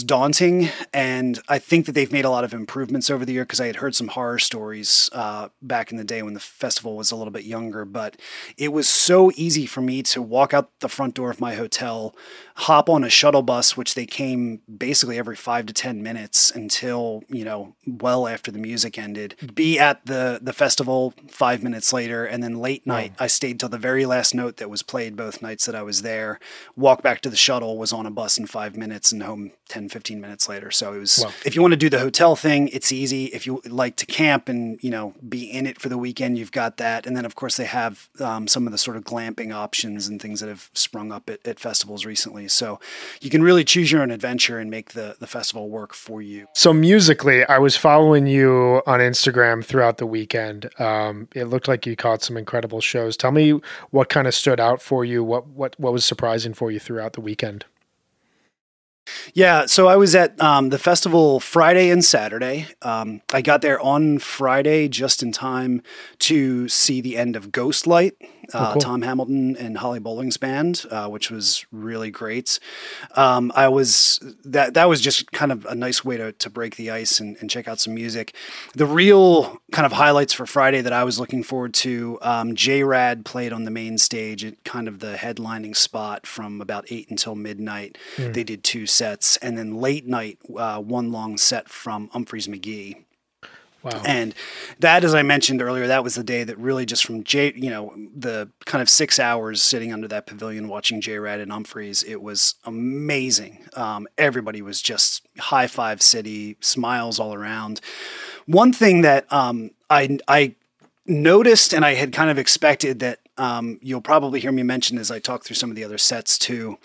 E: daunting, and I think that they've made a lot of improvements over the year, because I had heard some horror stories uh, back in the day when the festival was a little bit younger, but it was so easy for me to walk out the front door of my hotel, hop on a shuttle bus, which they came basically every five to ten minutes until, you know, well after the music ended, be at the, the festival five minutes later, and then late night, wow. I stayed till the very last note that was played both nights that I was there, walk back to the shuttle, was on a bus in five minutes and home ten, fifteen minutes later. So it was, wow. If you want to do the hotel thing, it's easy. If you like to camp and, you know, be in it for the weekend, you've got that. And then of course they have um, some of the sort of glamping options and things that have sprung up at, at festivals recently. So you can really choose your own adventure and make the, the festival work for you.
C: So musically, I was following you on Instagram throughout the weekend. Um, it looked like you caught some incredible shows. Tell me what kind of stood out for you. What, what, what was surprising for you throughout the weekend?
E: Yeah, so I was at um, the festival Friday and Saturday. Um, I got there on Friday just in time to see the end of Ghostlight, uh, oh, cool. Tom Hamilton and Holly Bowling's band, uh, which was really great. Um, I was that that was just kind of a nice way to to break the ice and, and check out some music. The real kind of highlights for Friday that I was looking forward to, um, J-Rad played on the main stage at kind of the headlining spot from about eight until midnight. Mm. They did two sets, and then late night, uh, one long set from Umphrey's McGee.
C: Wow.
E: And that, as I mentioned earlier, that was the day that really just from J, you know, the kind of six hours sitting under that pavilion watching J-Rad and Umphrey's, it was amazing. Um, everybody was just high five city, smiles all around. One thing that um, I I noticed, and I had kind of expected that um, you'll probably hear me mention as I talk through some of the other sets too.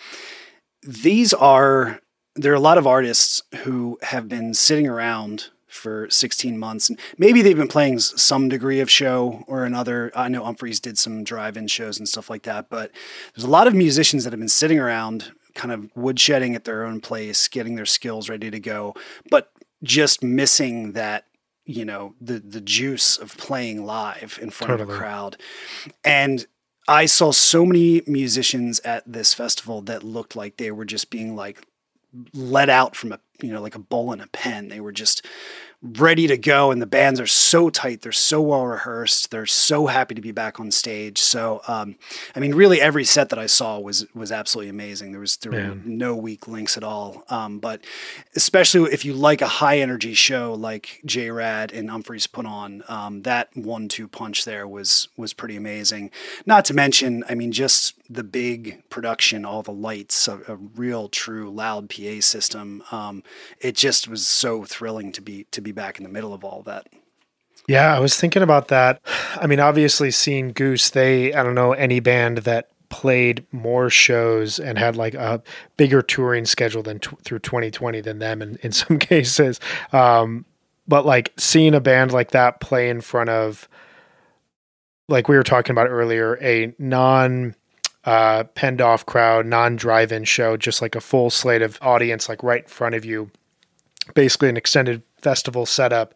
E: These are, there are a lot of artists who have been sitting around for sixteen months, and maybe they've been playing some degree of show or another. I know Umphrey's did some drive-in shows and stuff like that, but there's a lot of musicians that have been sitting around kind of woodshedding at their own place, getting their skills ready to go, but just missing that, you know, the, the juice of playing live in front totally. of a crowd. And I saw so many musicians at this festival that looked like they were just being like let out from a, you know, like a bull in a pen. They were just ready to go, and the bands are so tight. They're so well rehearsed. They're so happy to be back on stage. So, um, I mean, really every set that I saw was, was absolutely amazing. There was, there were no weak links at all. Um, but especially if you like a high energy show like J-Rad and Umphrey's put on, um, that one, two punch there was, was pretty amazing. Not to mention, I mean, just the big production, all the lights, a, a real true loud P A system. Um, it just was so thrilling to be, to be back in the middle of all that.
C: Yeah, I was thinking about that. I mean, obviously seeing Goose, they, I don't know any band that played more shows and had like a bigger touring schedule than t- through twenty twenty than them in, in some cases. Um, but like seeing a band like that play in front of, like we were talking about earlier, a non uh, penned off crowd, non drive-in show, just like a full slate of audience, like right in front of you, basically an extended festival setup.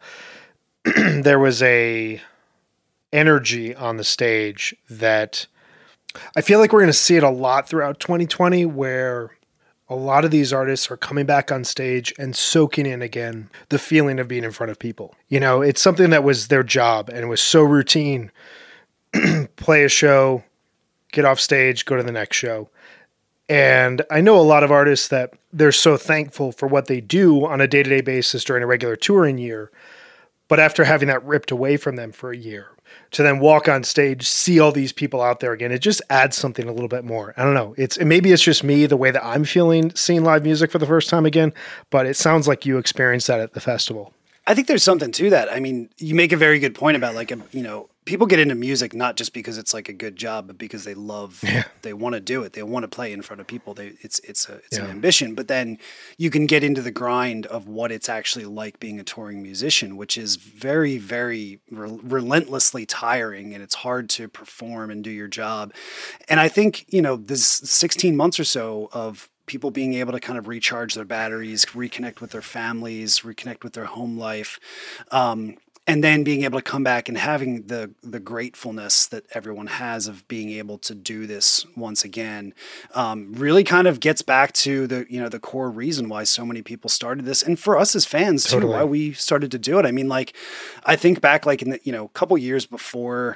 C: There was a energy on the stage that I feel like we're going to see it a lot throughout twenty twenty, where a lot of these artists are coming back on stage and soaking in again the feeling of being in front of people. You know, it's something that was their job and it was so routine. Play a show, get off stage, go to the next show. And I know a lot of artists that they're so thankful for what they do on a day-to-day basis during a regular touring year. But after having that ripped away from them for a year, to then walk on stage, see all these people out there again, it just adds something a little bit more. I don't know. It's maybe it's just me, the way that I'm feeling seeing live music for the first time again, but it sounds like you experienced that at the festival.
E: I think there's something to that. I mean, you make a very good point about like, you know, people get into music not just because it's like a good job, but because they love, yeah. they want to do it. They want to play in front of people. They, it's it's a it's yeah. an ambition. But then you can get into the grind of what it's actually like being a touring musician, which is very, very re- relentlessly tiring, and it's hard to perform and do your job. And I think, you know, this sixteen months or so of people being able to kind of recharge their batteries, reconnect with their families, reconnect with their home life. Um, and then being able to come back and having the the gratefulness that everyone has of being able to do this once again, um, really kind of gets back to the you know the core reason why so many people started this, and for us as fans too,
C: Totally.
E: why we started to do it. I mean, like I think back like in the you know couple years before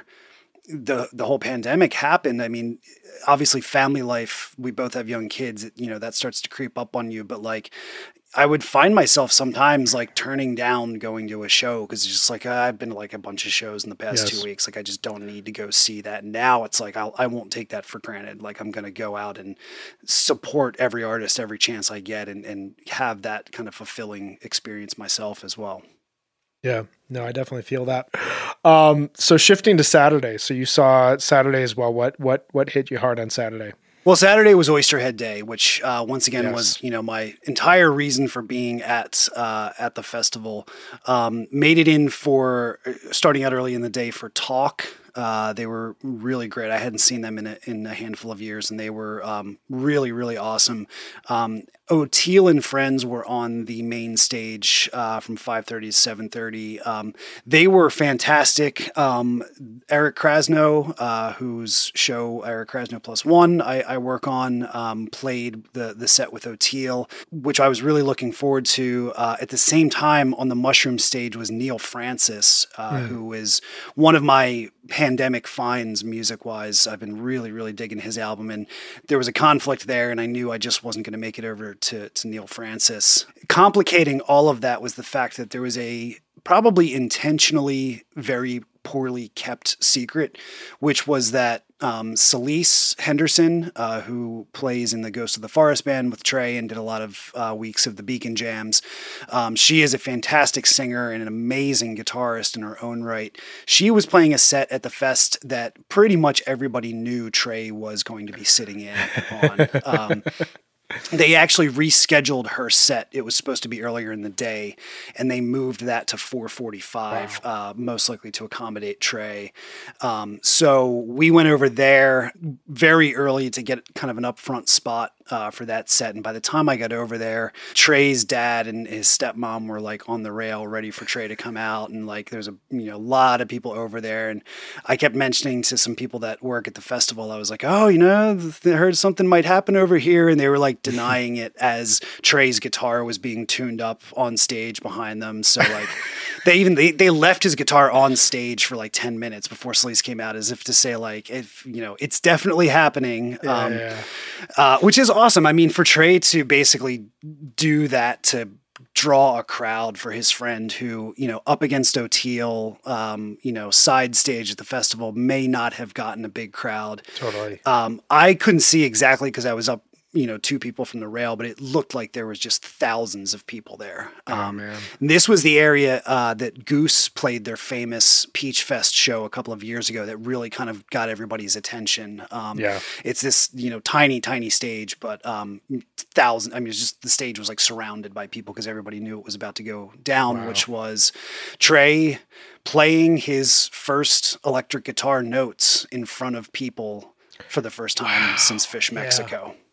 E: the the whole pandemic happened. I mean, obviously family life, we both have young kids, you know, that starts to creep up on you, but like I would find myself sometimes like turning down going to a show because it's just like uh, I've been to like a bunch of shows in the past
C: Yes.
E: two weeks. Like I just don't need to go see that. Now it's like I'll, I won't take that for granted. Like I'm going to go out and support every artist every chance I get and, and have that kind of fulfilling experience myself as well.
C: Yeah, no, I definitely feel that. Um, so shifting to Saturday. So you saw Saturday as well. What what what hit you hard on Saturday?
E: Well, Saturday was Oysterhead Day, which uh, once again
C: Yes.
E: was, you know, my entire reason for being at uh, at the festival. Um, made it in for starting out early in the day for Talk. Uh, they were really great. I hadn't seen them in a, in a handful of years, and they were um, really, really awesome. Um, O'Teal and Friends were on the main stage uh, from five thirty to seven thirty. Um, they were fantastic. Um, Eric Krasno, uh, whose show Eric Krasno Plus One I, I work on, um, played the the set with O'Teal, which I was really looking forward to. Uh, at the same time, on the Mushroom stage was Neil Francis, uh, who is one of my pandemic finds music wise. I've been really, really digging his album, and there was a conflict there, and I knew I just wasn't going to make it over to, to Neil Francis. Complicating all of that was the fact that there was a probably intentionally very poorly kept secret, which was that um, Celise Henderson, uh, who plays in the Ghost of the Forest band with Trey and did a lot of uh, weeks of the Beacon Jams, um, she is a fantastic singer and an amazing guitarist in her own right. She was playing a set at the fest that pretty much everybody knew Trey was going to be sitting in on. Um, They actually rescheduled her set. It was supposed to be earlier in the day, and they moved that to four forty-five, wow. uh, most likely to accommodate Trey. Um, so we went over there very early to get kind of an upfront spot uh, for that set. And by the time I got over there, Trey's dad and his stepmom were like on the rail ready for Trey to come out. And like there's a you know a lot of people over there. And I kept mentioning to some people that work at the festival, I was like, oh, you know, I heard something might happen over here. And they were like, denying it as Trey's guitar was being tuned up on stage behind them. So like they even they, they left his guitar on stage for like ten minutes before Celise came out, as if to say like, if you know, it's definitely happening.
C: Yeah,
E: um,
C: yeah.
E: Uh, which is awesome. I mean, for Trey to basically do that to draw a crowd for his friend who, you know, up against O'Teal, um, you know, side stage at the festival may not have gotten a big crowd.
C: Totally.
E: Um, I couldn't see exactly because I was up, you know, two people from the rail, but it looked like there was just thousands of people there. Um,
C: Oh, man.
E: This was the area uh, that Goose played their famous Peach Fest show a couple of years ago that really kind of got everybody's attention. Um,
C: Yeah.
E: It's this, you know, tiny, tiny stage, but um, thousand, I mean, it's just the stage was like surrounded by people because everybody knew it was about to go down,
C: Wow.
E: which was Trey playing his first electric guitar notes in front of people for the first time wow. since Fish Mexico. Yeah.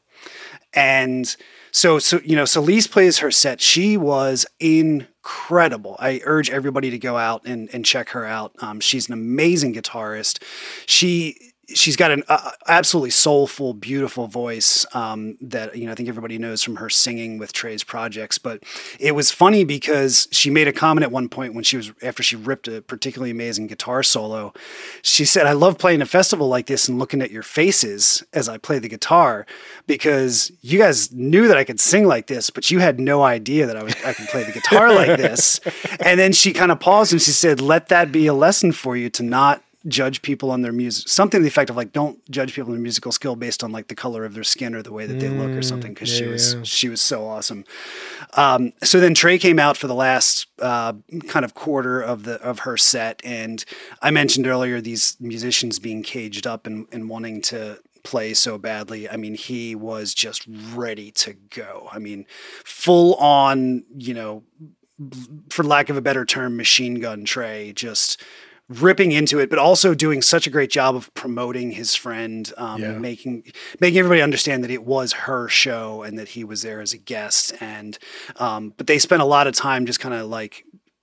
E: And so, so, you know, Celise plays her set. She was incredible. I urge everybody to go out and, and check her out. Um, she's an amazing guitarist. She, she's got an uh, absolutely soulful, beautiful voice um, that, you know, I think everybody knows from her singing with Trey's projects. But it was funny because she made a comment at one point when she was, after she ripped a particularly amazing guitar solo, she said, I love playing a festival like this and looking at your faces as I play the guitar because you guys knew that I could sing like this, but you had no idea that I was, I could play the guitar like this. And then she kind of paused and she said, let that be a lesson for you to not judge people on their music, something to the effect of like, don't judge people on their musical skill based on like the color of their skin or the way that they look or something. Cause
C: yeah,
E: she was,
C: yeah.
E: she was so awesome. Um, so then Trey came out for the last, uh, kind of quarter of the, of her set. And I mentioned earlier, these musicians being caged up and, and wanting to play so badly. I mean, he was just ready to go. I mean, full on, you know, for lack of a better term, machine gun Trey, just ripping into it, but also doing such a great job of promoting his friend, um,
C: Yeah.
E: making making everybody understand that it was her show and that he was there as a guest. And um, but they spent a lot of time just kind of like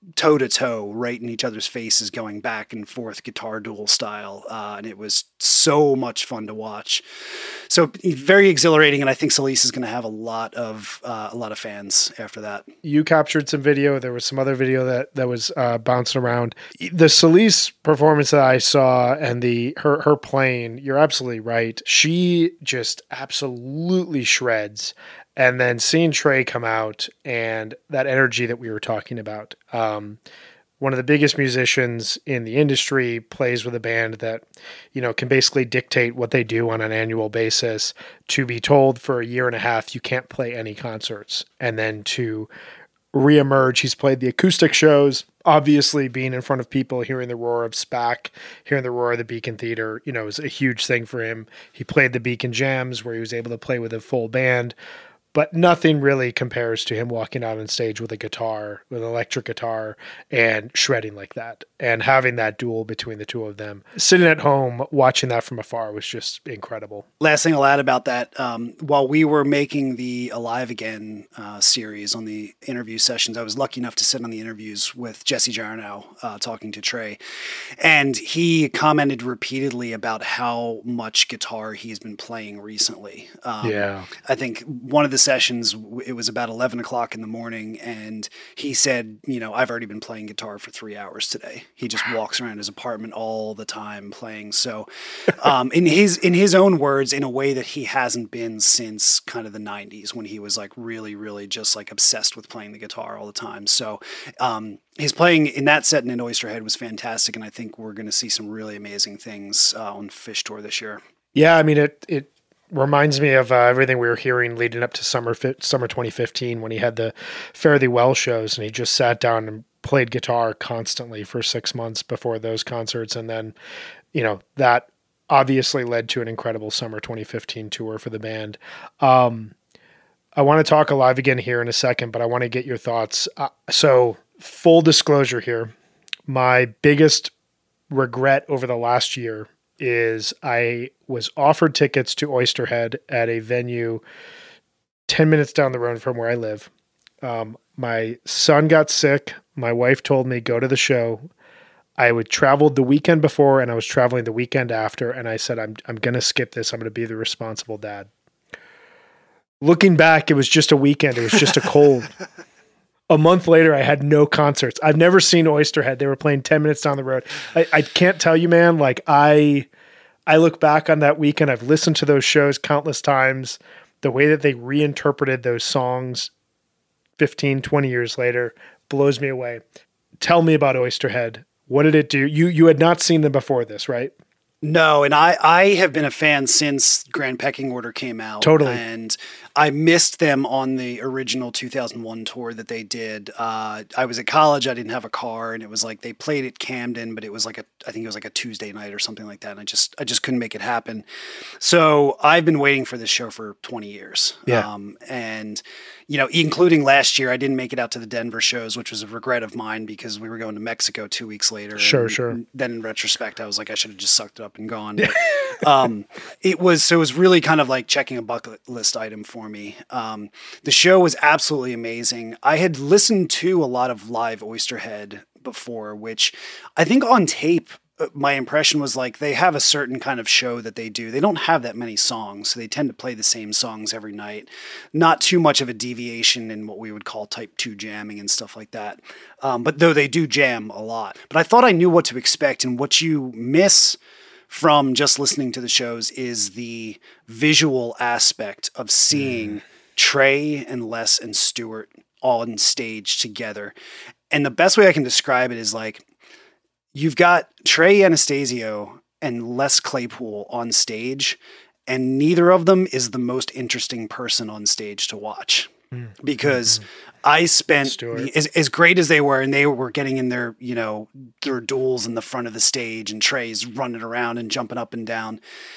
E: toe to toe, right in each other's faces, going back and forth, guitar duel style, uh, and it was so much fun to watch. So very exhilarating, and I think Solis is going to have a lot of uh, a lot of fans after that.
C: You captured some video. There was some other video that that was uh, bouncing around. The Solis performance that I saw and the her her playing, you're absolutely right. She just absolutely shreds. And then seeing Trey come out and that energy that we were talking about. Um, one of the biggest musicians in the industry, plays with a band that, you know, can basically dictate what they do on an annual basis. To be told for a year and a half you can't play any concerts, and then to reemerge. He's played the acoustic shows, obviously being in front of people, hearing the roar of SPAC, hearing the roar of the Beacon Theater, you know, is a huge thing for him. He played the Beacon Jams where he was able to play with a full band. But nothing really compares to him walking out on stage with a guitar, with an electric guitar, and shredding like that. And having that duel between the two of them. Sitting at home, watching that from afar was just incredible.
E: Last thing I'll add about that, um, while we were making the Alive Again uh, series on the interview sessions, I was lucky enough to sit on the interviews with Jesse Jarnow uh, talking to Trey. And he commented repeatedly about how much guitar he's been playing recently. Um,
C: yeah.
E: I think one of the sessions, it was about eleven o'clock in the morning, and he said, you know, I've already been playing guitar for three hours today. He just walks around his apartment all the time playing. So um, in his in his own words, in a way that he hasn't been since kind of the nineties, when he was like really, really just like obsessed with playing the guitar all the time. So um, his playing in that set and in Oysterhead was fantastic, and I think we're going to see some really amazing things uh, on Phish Tour this year.
C: Yeah, I mean, it it reminds me of uh, everything we were hearing leading up to summer summer twenty fifteen when he had the Fare Thee Well shows, and he just sat down and played guitar constantly for six months before those concerts. And then, you know, that obviously led to an incredible summer twenty fifteen tour for the band. Um, I want to talk Alive Again here in a second, but I want to get your thoughts. Uh, so full disclosure here, my biggest regret over the last year is I was offered tickets to Oysterhead at a venue ten minutes down the road from where I live. Um, my son got sick. My wife told me, go to the show. I would traveled the weekend before and I was traveling the weekend after. And I said, I'm, I'm going to skip this. I'm going to be the responsible dad. Looking back, it was just a weekend. It was just a cold. A month later, I had no concerts. I've never seen Oysterhead. They were playing ten minutes down the road. I, I can't tell you, man, like I, I look back on that weekend. I've listened to those shows countless times. The way that they reinterpreted those songs fifteen, twenty years later blows me away. Tell me about Oysterhead. What did it do? You, you had not seen them before this, right?
E: No, and I, I have been a fan since Grand Pecking Order came out.
C: Totally.
E: And I missed them on the original two thousand one tour that they did. Uh, I was at college. I didn't have a car, and it was like they played at Camden, but it was like a, I think it was like a Tuesday night or something like that. And I just, I just couldn't make it happen. So I've been waiting for this show for twenty years.
C: Yeah.
E: Um, and you know, including last year, I didn't make it out to the Denver shows, which was a regret of mine because we were going to Mexico two weeks later.
C: Sure,
E: and
C: sure.
E: Then in retrospect, I was like, I should have just sucked it up and gone. But, um, it was, so it was really kind of like checking a bucket list item for me. Um, the show was absolutely amazing. I had listened to a lot of live Oysterhead before, which I think on tape, my impression was like they have a certain kind of show that they do. They don't have that many songs, so they tend to play the same songs every night. Not too much of a deviation in what we would call type two jamming and stuff like that. Um, but though they do jam a lot. But I thought I knew what to expect, and what you miss from just listening to the shows is the visual aspect of seeing mm. Trey and Les and Stuart all on stage together. And the best way I can describe it is like, you've got Trey Anastasio and Les Claypool on stage, and neither of them is the most interesting person on stage to watch. Mm. Because mm-hmm. I spent, the, as, as great as they were, and they were getting in their, you know, their duels in the front of the stage, and Trey's running around and jumping up and down.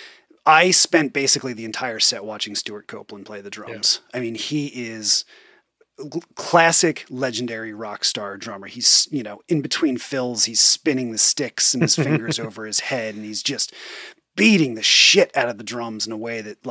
E: I spent basically the entire set watching Stuart Copeland play the drums. Yeah. I mean, he is classic legendary rock star drummer. He's, you know, in between fills, he's spinning the sticks and his fingers over his head, and he's just beating the shit out of the drums in a way that like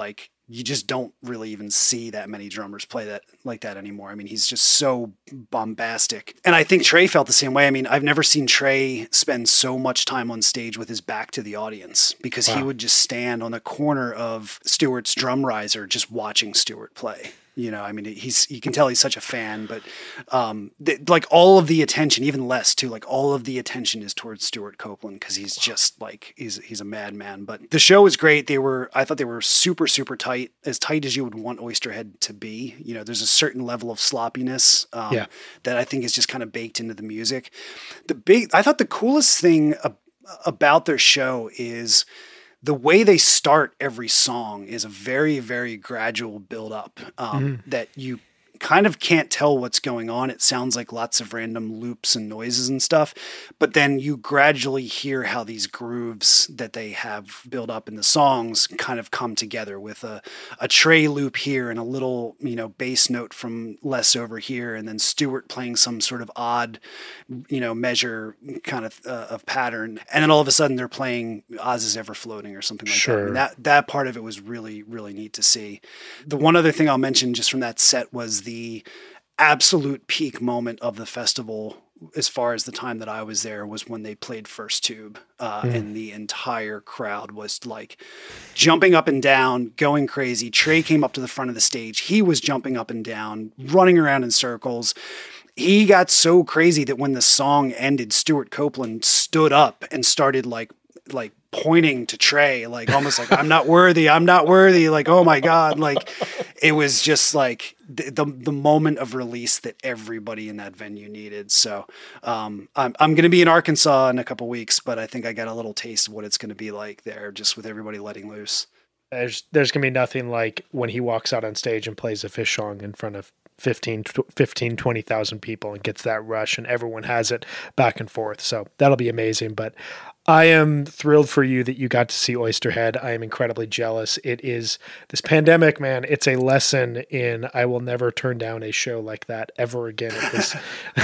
E: you just don't really even see that many drummers play that like that anymore. I mean, he's just so bombastic. And I think Trey felt the same way. I mean, I've never seen Trey spend so much time on stage with his back to the audience, because wow. he would just stand on the corner of Stewart's drum riser just watching Stewart play. You know, I mean, he's, you can tell he's such a fan, but um, th- like all of the attention, even less too, like all of the attention is towards Stewart Copeland, because he's just like, he's, he's a madman. But the show was great. They were, I thought they were super, super tight, as tight as you would want Oysterhead to be. You know, there's a certain level of sloppiness um, yeah. that I think is just kind of baked into the music. The big, I thought the coolest thing ab- about their show is the way they start every song is a very, very gradual build up um, mm. that you kind of can't tell what's going on. It sounds like lots of random loops and noises and stuff, but then you gradually hear how these grooves that they have built up in the songs kind of come together with a, a Trey loop here and a little, you know, bass note from Les over here, and then Stewart playing some sort of odd, you know, measure kind of uh, of pattern, and then all of a sudden they're playing Oz Is Ever Floating or something like sure. that. I mean, that that part of it was really, really neat to see. The one other thing I'll mention just from that set was the the absolute peak moment of the festival, as far as the time that I was there, was when they played First Tube, uh, mm. and the entire crowd was like jumping up and down, going crazy. Trey came up to the front of the stage. He was jumping up and down, running around in circles. He got so crazy that when the song ended, Stewart Copeland stood up and started like, like pointing to Trey, like almost like, I'm not worthy. I'm not worthy. Like, oh my God. Like it was just like the, the, the moment of release that everybody in that venue needed. So um, I'm, I'm going to be in Arkansas in a couple weeks, but I think I got a little taste of what it's going to be like there, just with everybody letting loose.
C: There's, there's going to be nothing like when he walks out on stage and plays a Fish song in front of fifteen, twenty thousand people and gets that rush, and everyone has it back and forth. So that'll be amazing. But I am thrilled for you that you got to see Oysterhead. I am incredibly jealous. It is this pandemic, man. It's a lesson in, I will never turn down a show like that ever again. It was,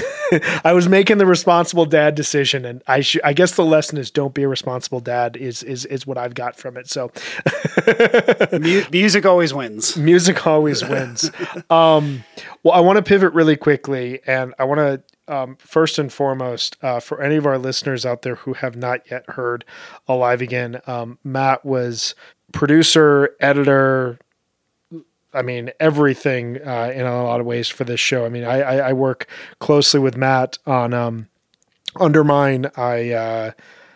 C: I was making the responsible dad decision, and I sh- I guess the lesson is don't be a responsible dad is, is, is what I've got from it. So
E: M- music always wins.
C: Music always wins. Um, well, I want to pivot really quickly, and I want to, Um, first and foremost, uh, for any of our listeners out there who have not yet heard Alive Again, um, Matt was producer, editor, I mean, everything uh, in a lot of ways for this show. I mean, I, I, I work closely with Matt on um, Undermine. I uh,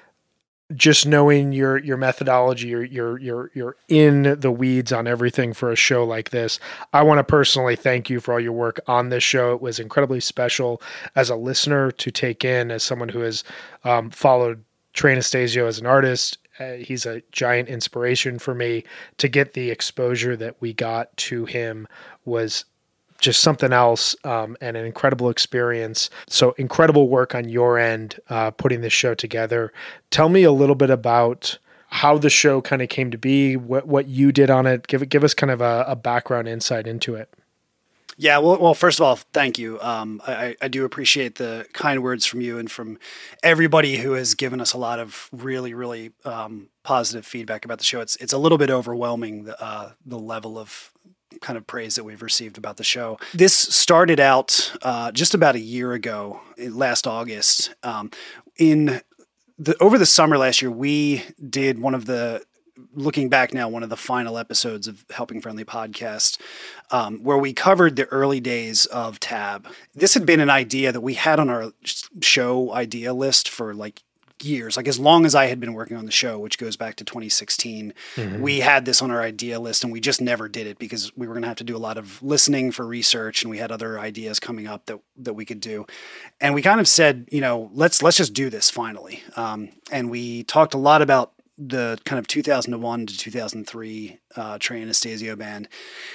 C: just knowing your your methodology, you're you're you're you're in the weeds on everything for a show like this. I want to personally thank you for all your work on this show. It was incredibly special as a listener to take in, as someone who has um, followed Trey Anastasio as an artist. Uh, he's a giant inspiration for me. To get the exposure that we got to him was just something else, um, and an incredible experience. So incredible work on your end, uh, putting this show together. Tell me a little bit about how the show kind of came to be, what, what you did on it. Give it, give us kind of a, a background insight into it.
E: Yeah, well, well, first of all, thank you. Um, I, I do appreciate the kind words from you and from everybody who has given us a lot of really, really um, positive feedback about the show. It's it's a little bit overwhelming, the, uh, the level of kind of praise that we've received about the show. This started out uh, just about a year ago, last August. Um, in the over the summer last year, we did one of the, looking back now, one of the final episodes of Helping Friendly Podcast, um, where we covered the early days of Tab. This had been an idea that we had on our show idea list for like years, like as long as I had been working on the show, which goes back to twenty sixteen. Mm-hmm. We had this on our idea list, and we just never did it because we were going to have to do a lot of listening for research, and we had other ideas coming up that that we could do. And we kind of said, you know, let's let's just do this finally. Um, and we talked a lot about the kind of two thousand one to two thousand three uh, Trey Anastasio band.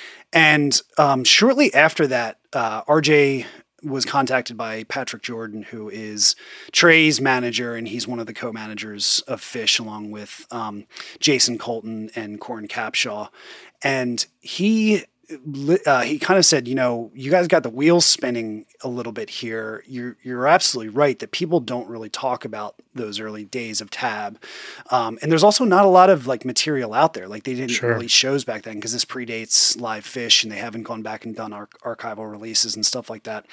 E: And um, shortly after that, uh, R J was contacted by Patrick Jordan, who is Trey's manager, and he's one of the co-managers of Fish, along with um, Jason Colton and Corin Capshaw. And he uh, he kind of said, you know, you guys got the wheels spinning a little bit here. You're you're absolutely right that people don't really talk about those early days of Tab, um, and there's also not a lot of like material out there. Like they didn't
C: Sure.
E: release shows back then because this predates Live Fish, and they haven't gone back and done ar- archival releases and stuff like that.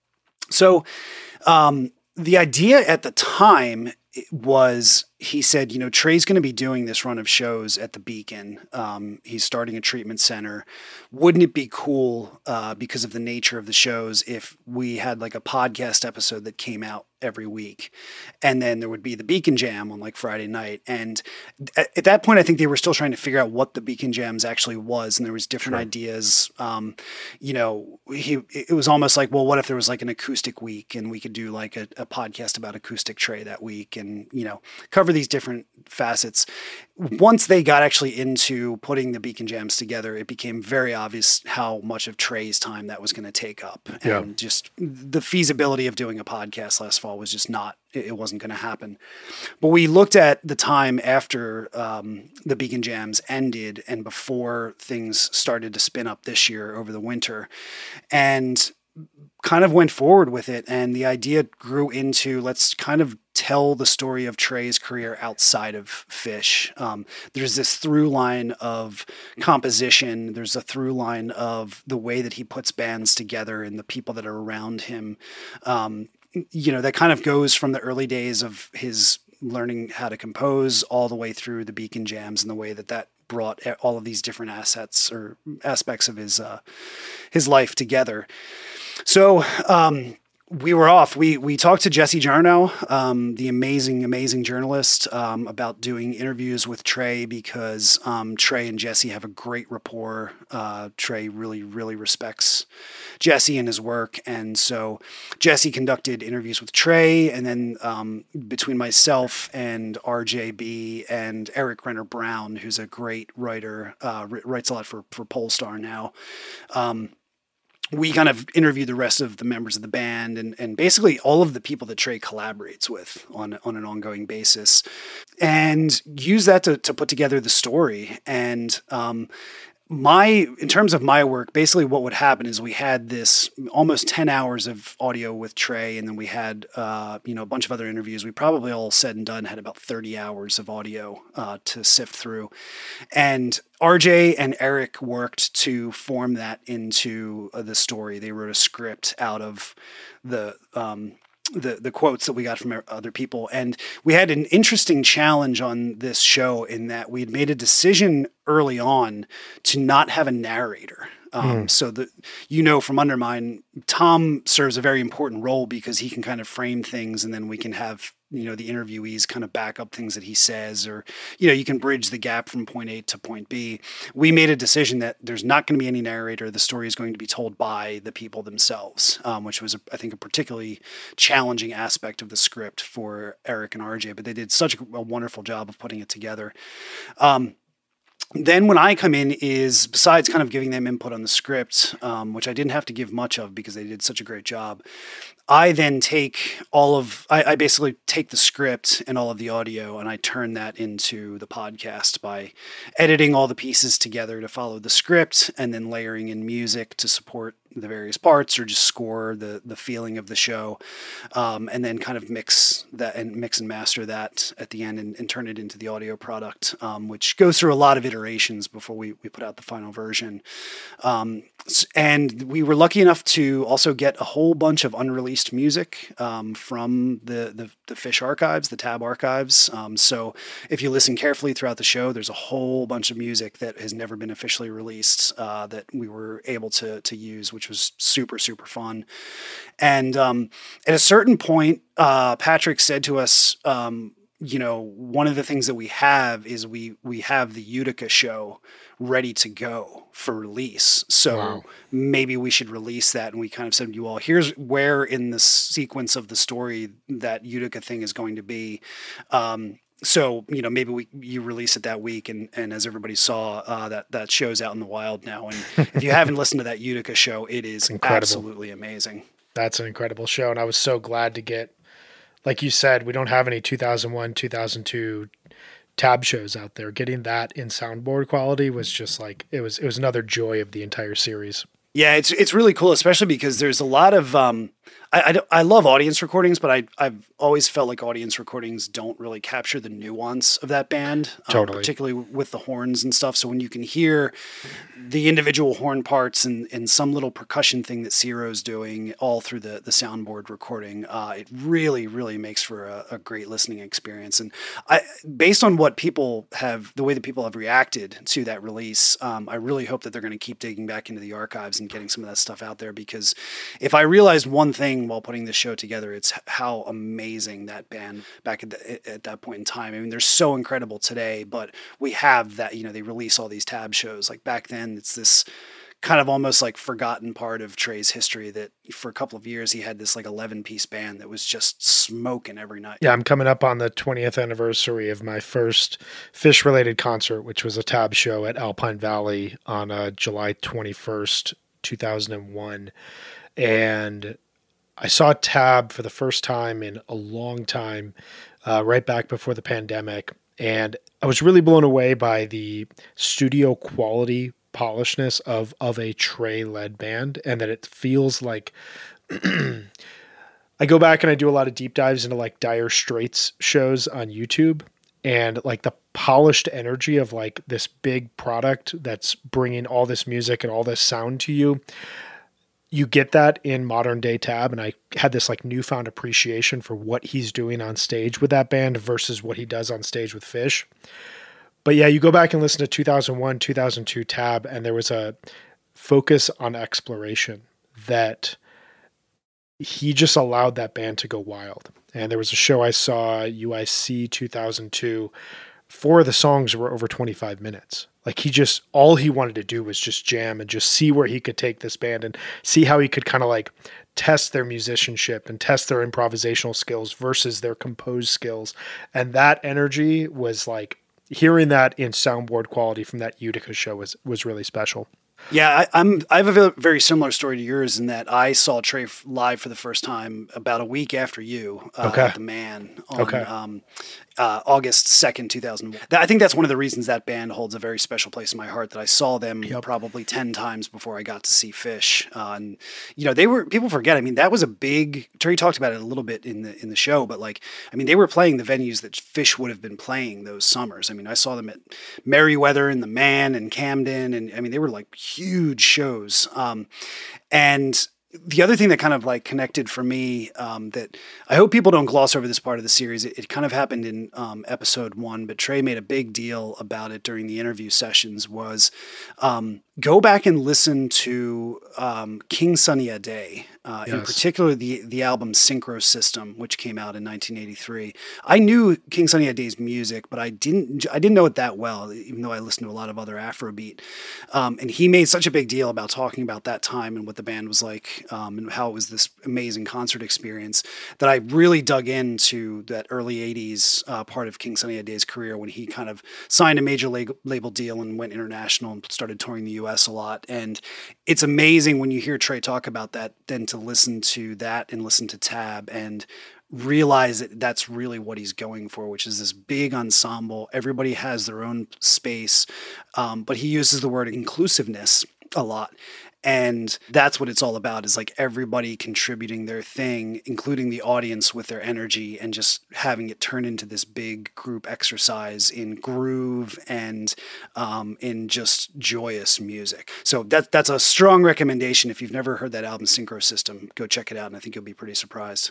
E: So, um, the idea at the time was, he said, you know, Trey's going to be doing this run of shows at the Beacon. Um, he's starting a treatment center. Wouldn't it be cool, uh, because of the nature of the shows, if we had like a podcast episode that came out every week, and then there would be the Beacon Jam on like Friday night. And at, at that point, I think they were still trying to figure out what the Beacon Jams actually was. And there was different
C: Sure.
E: ideas. Um, you know, he, it was almost like, well, what if there was like an acoustic week and we could do like a, a podcast about acoustic Trey that week and, you know, cover these different facets. Once they got actually into putting the Beacon Jams together, it became very obvious how much of Trey's time that was going to take up.
C: Yeah.
E: And just the feasibility of doing a podcast last fall was just not, it wasn't going to happen. But we looked at the time after um, the Beacon Jams ended and before things started to spin up this year over the winter, and kind of went forward with it. And the idea grew into, let's kind of tell the story of Trey's career outside of Fish. Um, there's this through line of composition. There's a through line of the way that he puts bands together and the people that are around him. Um, you know, that kind of goes from the early days of his learning how to compose all the way through the Beacon Jams and the way that that brought all of these different assets or aspects of his, uh, his life together. So, um, we were off. We we talked to Jesse Jarnow, um, the amazing, amazing journalist, um, about doing interviews with Trey because um, Trey and Jesse have a great rapport. Uh, Trey really, really respects Jesse and his work. And so Jesse conducted interviews with Trey. And then um, between myself and R J B and Eric Renner Brown, who's a great writer, uh, writes a lot for, for Polestar now, um, we kind of interviewed the rest of the members of the band and, and basically all of the people that Trey collaborates with on, on an ongoing basis, and use that to, to put together the story. And, um, my, in terms of my work, basically what would happen is we had this almost ten hours of audio with Trey, and then we had, uh, you know, a bunch of other interviews. We probably all said and done had about thirty hours of audio uh, to sift through. And R J and Eric worked to form that into uh, the story. They wrote a script out of the, um, the the quotes that we got from other people. And we had an interesting challenge on this show in that we had made a decision early on to not have a narrator. Um, mm. So that, you know, from Undermine, Tom serves a very important role because he can kind of frame things, and then we can have, you know, the interviewees kind of back up things that he says, or, you know, you can bridge the gap from point A to point B. We made a decision that there's not going to be any narrator. The story is going to be told by the people themselves, um, which was, a, I think, a particularly challenging aspect of the script for Eric and R J, but they did such a, a wonderful job of putting it together. Um, Then when I come in is, besides kind of giving them input on the script, um, which I didn't have to give much of because they did such a great job, I then take all of, I, I basically take the script and all of the audio and I turn that into the podcast by editing all the pieces together to follow the script and then layering in music to support the various parts or just score the the feeling of the show, um, and then kind of mix that and mix and master that at the end and, and turn it into the audio product, um, which goes through a lot of iterations before we, we put out the final version. Um, and we were lucky enough to also get a whole bunch of unreleased music um, from the, the the Fish archives, the Tab archives. Um, so if you listen carefully throughout the show, there's a whole bunch of music that has never been officially released uh, that we were able to to use, which was super, super fun. And um, at a certain point, uh, Patrick said to us, um, you know, one of the things that we have is we we have the Utica show ready to go for release. So wow. maybe we should release that. And we kind of said to you all, here's where in the sequence of the story that Utica thing is going to be. Um, So, you know, maybe we you release it that week, and, and as everybody saw, uh, that that show's out in the wild now. And if you haven't listened to that Utica show, it is absolutely amazing.
C: That's an incredible show, and I was so glad to get, like you said, we don't have any two thousand one, two thousand two tab shows out there. Getting that in soundboard quality was just like, it was, it was another joy of the entire series.
E: Yeah, it's it's really cool, especially because there's a lot of um, I, I, don't- I love audience recordings, but I I've always felt like audience recordings don't really capture the nuance of that band, um,
C: Totally.
E: particularly with the horns and stuff. So when you can hear the individual horn parts and, and some little percussion thing that Ciro's doing all through the the soundboard recording, uh, it really really makes for a, a great listening experience. And I, based on what people have, the way that people have reacted to that release, um, I really hope that they're going to keep digging back into the archives and getting some of that stuff out there, because if I realized one thing while putting this show together, it's how amazing that band back at, the, at that point in time. I mean, they're so incredible today, but we have that, you know, they release all these tab shows. Like back then, it's this kind of almost like forgotten part of Trey's history that for a couple of years he had this like eleven piece band that was just smoking every night.
C: Yeah, I'm coming up on the twentieth anniversary of my first Fish related concert, which was a tab show at Alpine Valley on uh, July twenty-first, two thousand one. And I saw Tab for the first time in a long time, uh, right back before the pandemic. And I was really blown away by the studio quality polishness of, of a Trey-led band, and that it feels like I go back and I do a lot of deep dives into like Dire Straits shows on YouTube, and like the polished energy of like this big product that's bringing all this music and all this sound to you. You get that in modern day Tab, and I had this like newfound appreciation for what he's doing on stage with that band versus what he does on stage with Fish. But yeah, you go back and listen to two thousand one, two thousand two Tab, and there was a focus on exploration that he just allowed that band to go wild. And there was a show I saw, U I C two thousand two. Four of the songs were over twenty-five minutes. Like he just, all he wanted to do was just jam and just see where he could take this band and see how he could kind of like test their musicianship and test their improvisational skills versus their composed skills. And that energy was like, hearing that in soundboard quality from that Utica show was, was really special.
E: Yeah, I, I'm. I have a ve- very similar story to yours in that I saw Trey f- live for the first time about a week after you, uh,
C: Okay.
E: at the Man on
C: Okay.
E: um, uh, August second, two thousand one. That, I think that's one of the reasons that band holds a very special place in my heart. That I saw them
C: Yep.
E: probably ten times before I got to see Fish, uh, and you know they were. People forget. I mean, that was a big. Trey talked about it a little bit in the in the show, but like, I mean, they were playing the venues that Fish would have been playing those summers. I mean, I saw them at Merriweather and the Man and Camden, and I mean, they were like huge shows. Um, and the other thing that kind of like connected for me, um, that I hope people don't gloss over this part of the series. It, it kind of happened in um, episode one, but Trey made a big deal about it during the interview sessions. Was um, go back and listen to um, King Sunny Ade, uh, in
C: Yes.
E: particular the the album Synchro System, which came out in nineteen eighty-three. I knew King Sunny Ade's music, but I didn't I didn't know it that well, even though I listened to a lot of other Afrobeat. Um, and he made such a big deal about talking about that time and what the band was like, um, and how it was this amazing concert experience, that I really dug into that early eighties uh, part of King Sunny Ade's career when he kind of signed a major lag- label deal and went international and started touring the U S a lot. And it's amazing when you hear Trey talk about that, then to listen to that and listen to Tab and realize that that's really what he's going for, which is this big ensemble. Everybody has their own space, um, but he uses the word inclusiveness a lot. And that's what it's all about, is like everybody contributing their thing, including the audience with their energy, and just having it turn into this big group exercise in groove and um, in just joyous music. So that, that's a strong recommendation. If you've never heard that album, Synchro System, go check it out, and I think you'll be pretty surprised.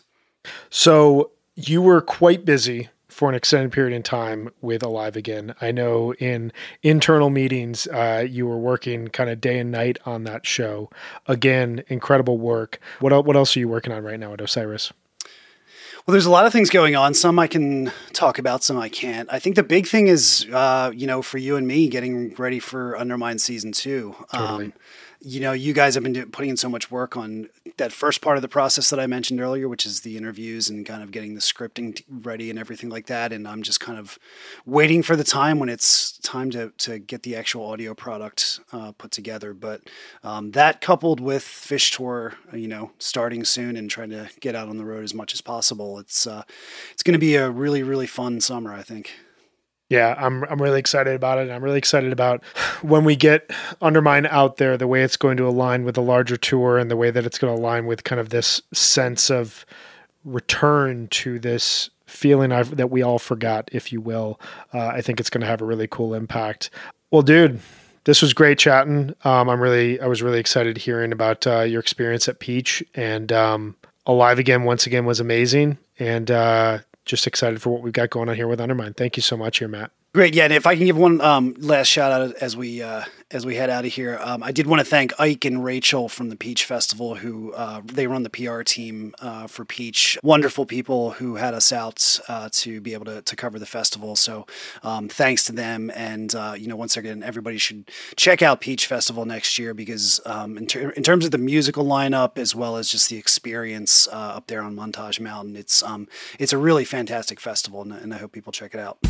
C: So you were quite busy for an extended period in time with Alive Again. I know in internal meetings, uh, you were working kind of day and night on that show. Again, incredible work. What el- what else are you working on right now at Osiris?
E: Well, there's a lot of things going on. Some I can talk about, some I can't. I think the big thing is, uh, you know, for you and me, getting ready for Undermine season two.
C: Totally.
E: Um, you know, you guys have been do- putting in so much work on that first part of the process that I mentioned earlier, which is the interviews and kind of getting the scripting t- ready and everything like that. And I'm just kind of waiting for the time when it's time to, to get the actual audio product uh, put together. But um, that coupled with Fish Tour, you know, starting soon and trying to get out on the road as much as possible, it's uh, it's going to be a really, really fun summer, I think.
C: Yeah, I'm I'm really excited about it. I'm really excited about when we get Undermine out there, the way it's going to align with the larger tour and the way that it's going to align with kind of this sense of return to this feeling I've, that we all forgot, if you will. Uh, I think it's going to have a really cool impact. Well, dude, this was great chatting. Um, I'm really, I was really excited hearing about uh, your experience at Peach, and um, Alive Again once again was amazing. And uh, just excited for what we've got going on here with Undermine. Thank you so much here, Matt.
E: Great. Yeah. And if I can give one um, last shout out as we uh, as we head out of here, um, I did want to thank Ike and Rachel from the Peach Festival, who uh, they run the P R team uh, for Peach. Wonderful people who had us out uh, to be able to, to cover the festival. So um, thanks to them. And, uh, you know, once again, everybody should check out Peach Festival next year because um, in, ter- in terms of the musical lineup, as well as just the experience uh, up there on Montage Mountain, it's um, it's a really fantastic festival, and, and I hope people check it out.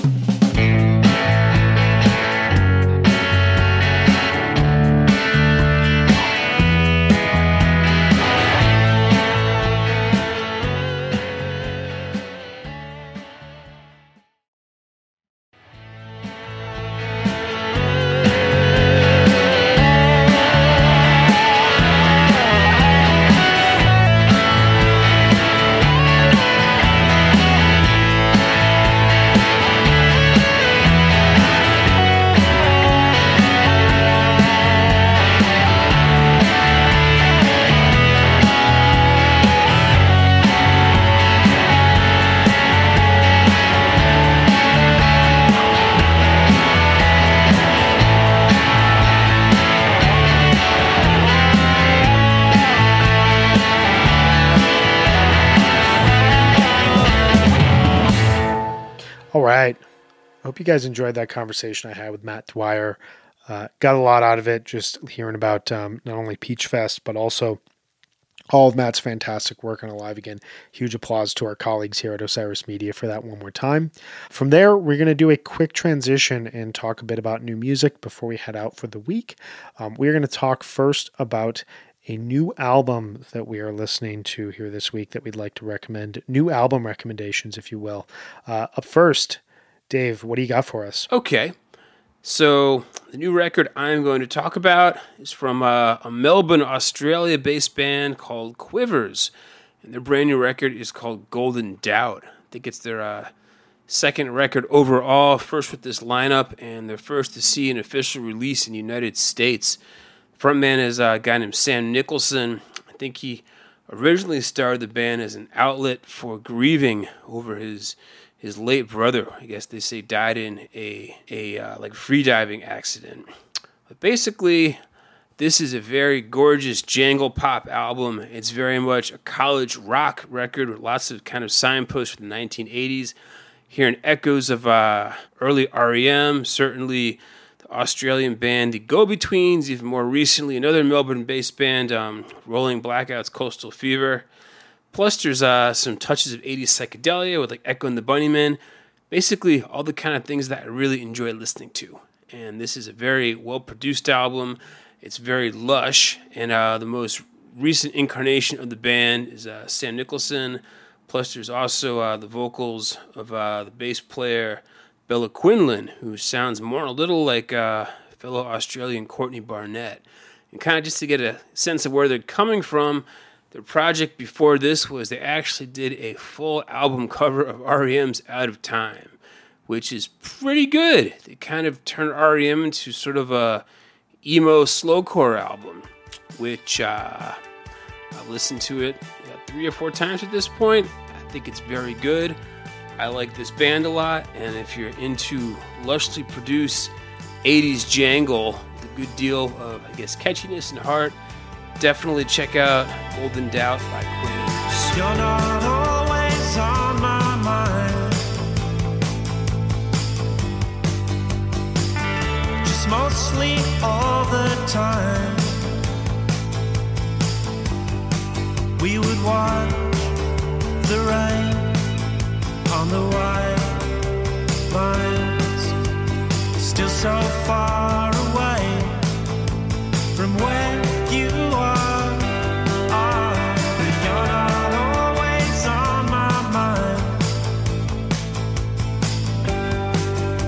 C: All right. I hope you guys enjoyed that conversation I had with Matt Dwyer. Uh, got a lot out of it, just hearing about um, not only Peach Fest, but also all of Matt's fantastic work on Alive Again. Huge applause to our colleagues here at Osiris Media for that one more time. From there, we're going to do a quick transition and talk a bit about new music before we head out for the week. Um, we're going to talk first about a new album that we are listening to here this week that we'd like to recommend. New album recommendations, if you will. Uh, up first, Dave, what do you got for us?
D: Okay. So the new record I'm going to talk about is from uh, a Melbourne, Australia-based band called Quivers. And their brand new record is called Golden Doubt. I think it's their uh, second record overall, first with this lineup, and their first to see an official release in the United States. Frontman is a guy named Sam Nicholson. I think he originally started the band as an outlet for grieving over his his late brother. I guess they say died in a a uh, like free diving accident. But basically, this is a very gorgeous jangle pop album. It's very much a college rock record with lots of kind of signposts from the nineteen eighties. Hearing echoes of uh, early R E M, certainly Australian band The Go-Betweens, even more recently another Melbourne-based band, um, Rolling Blackouts, Coastal Fever. Plus there's uh, some touches of eighties psychedelia with like Echo and the Bunnymen. Basically all the kind of things that I really enjoy listening to. And this is a very well-produced album. It's very lush. And uh, the most recent incarnation of the band is uh, Sam Nicholson. Plus there's also uh, the vocals of uh, the bass player Bella Quinlan, who sounds more a little like uh, fellow Australian Courtney Barnett. And kind of just to get a sense of where they're coming from, their project before this was they actually did a full album cover of R E M's Out of Time, which is pretty good. They kind of turned R E M into sort of a emo slowcore album, which uh, I've listened to it uh, three or four times at this point. I think it's very good. I like this band a lot, and if you're into lushly produced eighties jangle with a good deal of, I guess, catchiness and heart, definitely check out Golden Doubt by Quivers.
F: You're not always on my mind, just mostly all the time. We would watch the rain on the white lines, still so far away from where you are, are. But you're not always on my mind.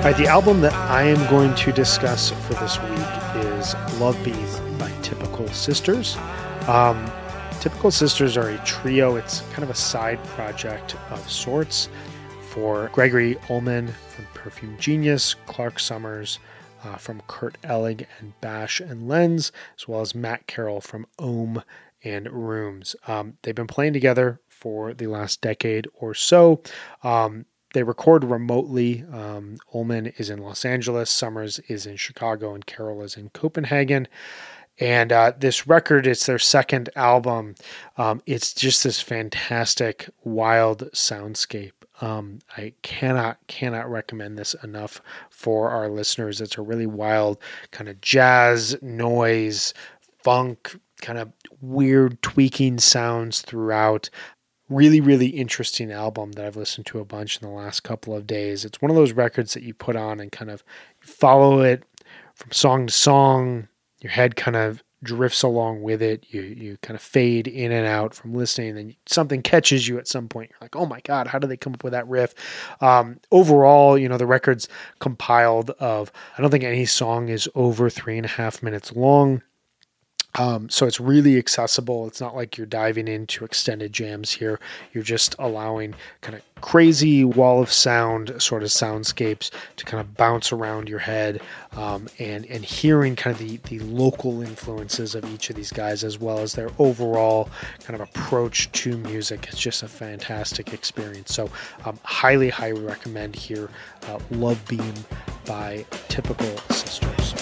C: All right, the album that I am going to discuss for this week is Love Beam by Typical Sisters. Um, Typical Sisters are a trio. It's kind of a side project of sorts for Gregory Ullman from Perfume Genius, Clark Summers uh, from Kurt Ellig and Bash and Lens, as well as Matt Carroll from Ohm and Rooms. Um, they've been playing together for the last decade or so. Um, They record remotely. Um, Ullman is in Los Angeles, Summers is in Chicago, and Carroll is in Copenhagen. And uh, this record, it's their second album. Um, it's just this fantastic, wild soundscape. Um, I cannot, cannot recommend this enough for our listeners. It's a really wild kind of jazz, noise, funk, kind of weird tweaking sounds throughout. Really, really interesting album that I've listened to a bunch in the last couple of days. It's one of those records that you put on and kind of follow it from song to song. Your head kind of drifts along with it. You you kind of fade in and out from listening, and then something catches you at some point. You're like, oh my God, how did they come up with that riff? Um, overall, you know, the record's compiled of, I don't think any song is over three and a half minutes long. Um, so it's really accessible. It's not like you're diving into extended jams here. You're just allowing kind of crazy wall of sound sort of soundscapes to kind of bounce around your head, um, and, and hearing kind of the, the local influences of each of these guys, as well as their overall kind of approach to music. It's just a fantastic experience. So um, highly, highly recommend here, uh, Love Beam by Typical Sisters.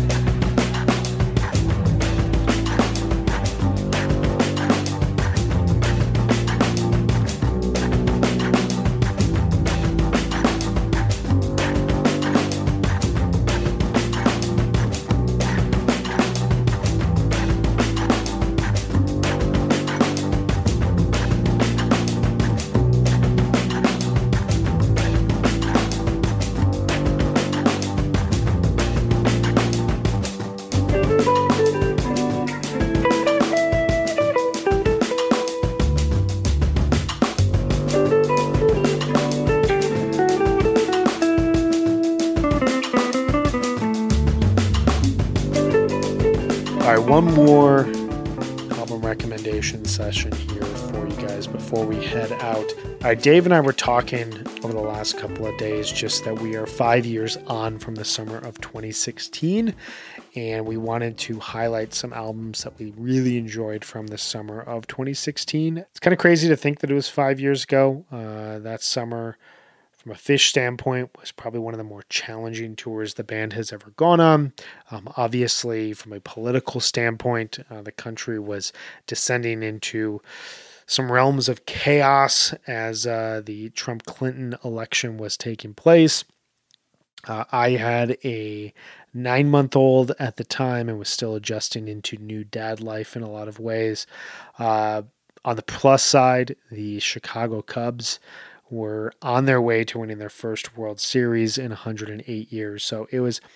C: One more album recommendation session here for you guys before we head out. All right, Dave and I were talking over the last couple of days just that we are five years on from the summer of twenty sixteen, and we wanted to highlight some albums that we really enjoyed from the summer of twenty sixteen. It's kind of crazy to think that it was five years ago. Uh, that summer, from a Phish standpoint, was probably one of the more challenging tours the band has ever gone on. Um, obviously, from a political standpoint, uh, the country was descending into some realms of chaos as uh, the Trump-Clinton election was taking place. Uh, I had a nine-month-old at the time and was still adjusting into new dad life in a lot of ways. Uh, on the plus side, the Chicago Cubs were on their way to winning their first World Series in one hundred eight years. So it was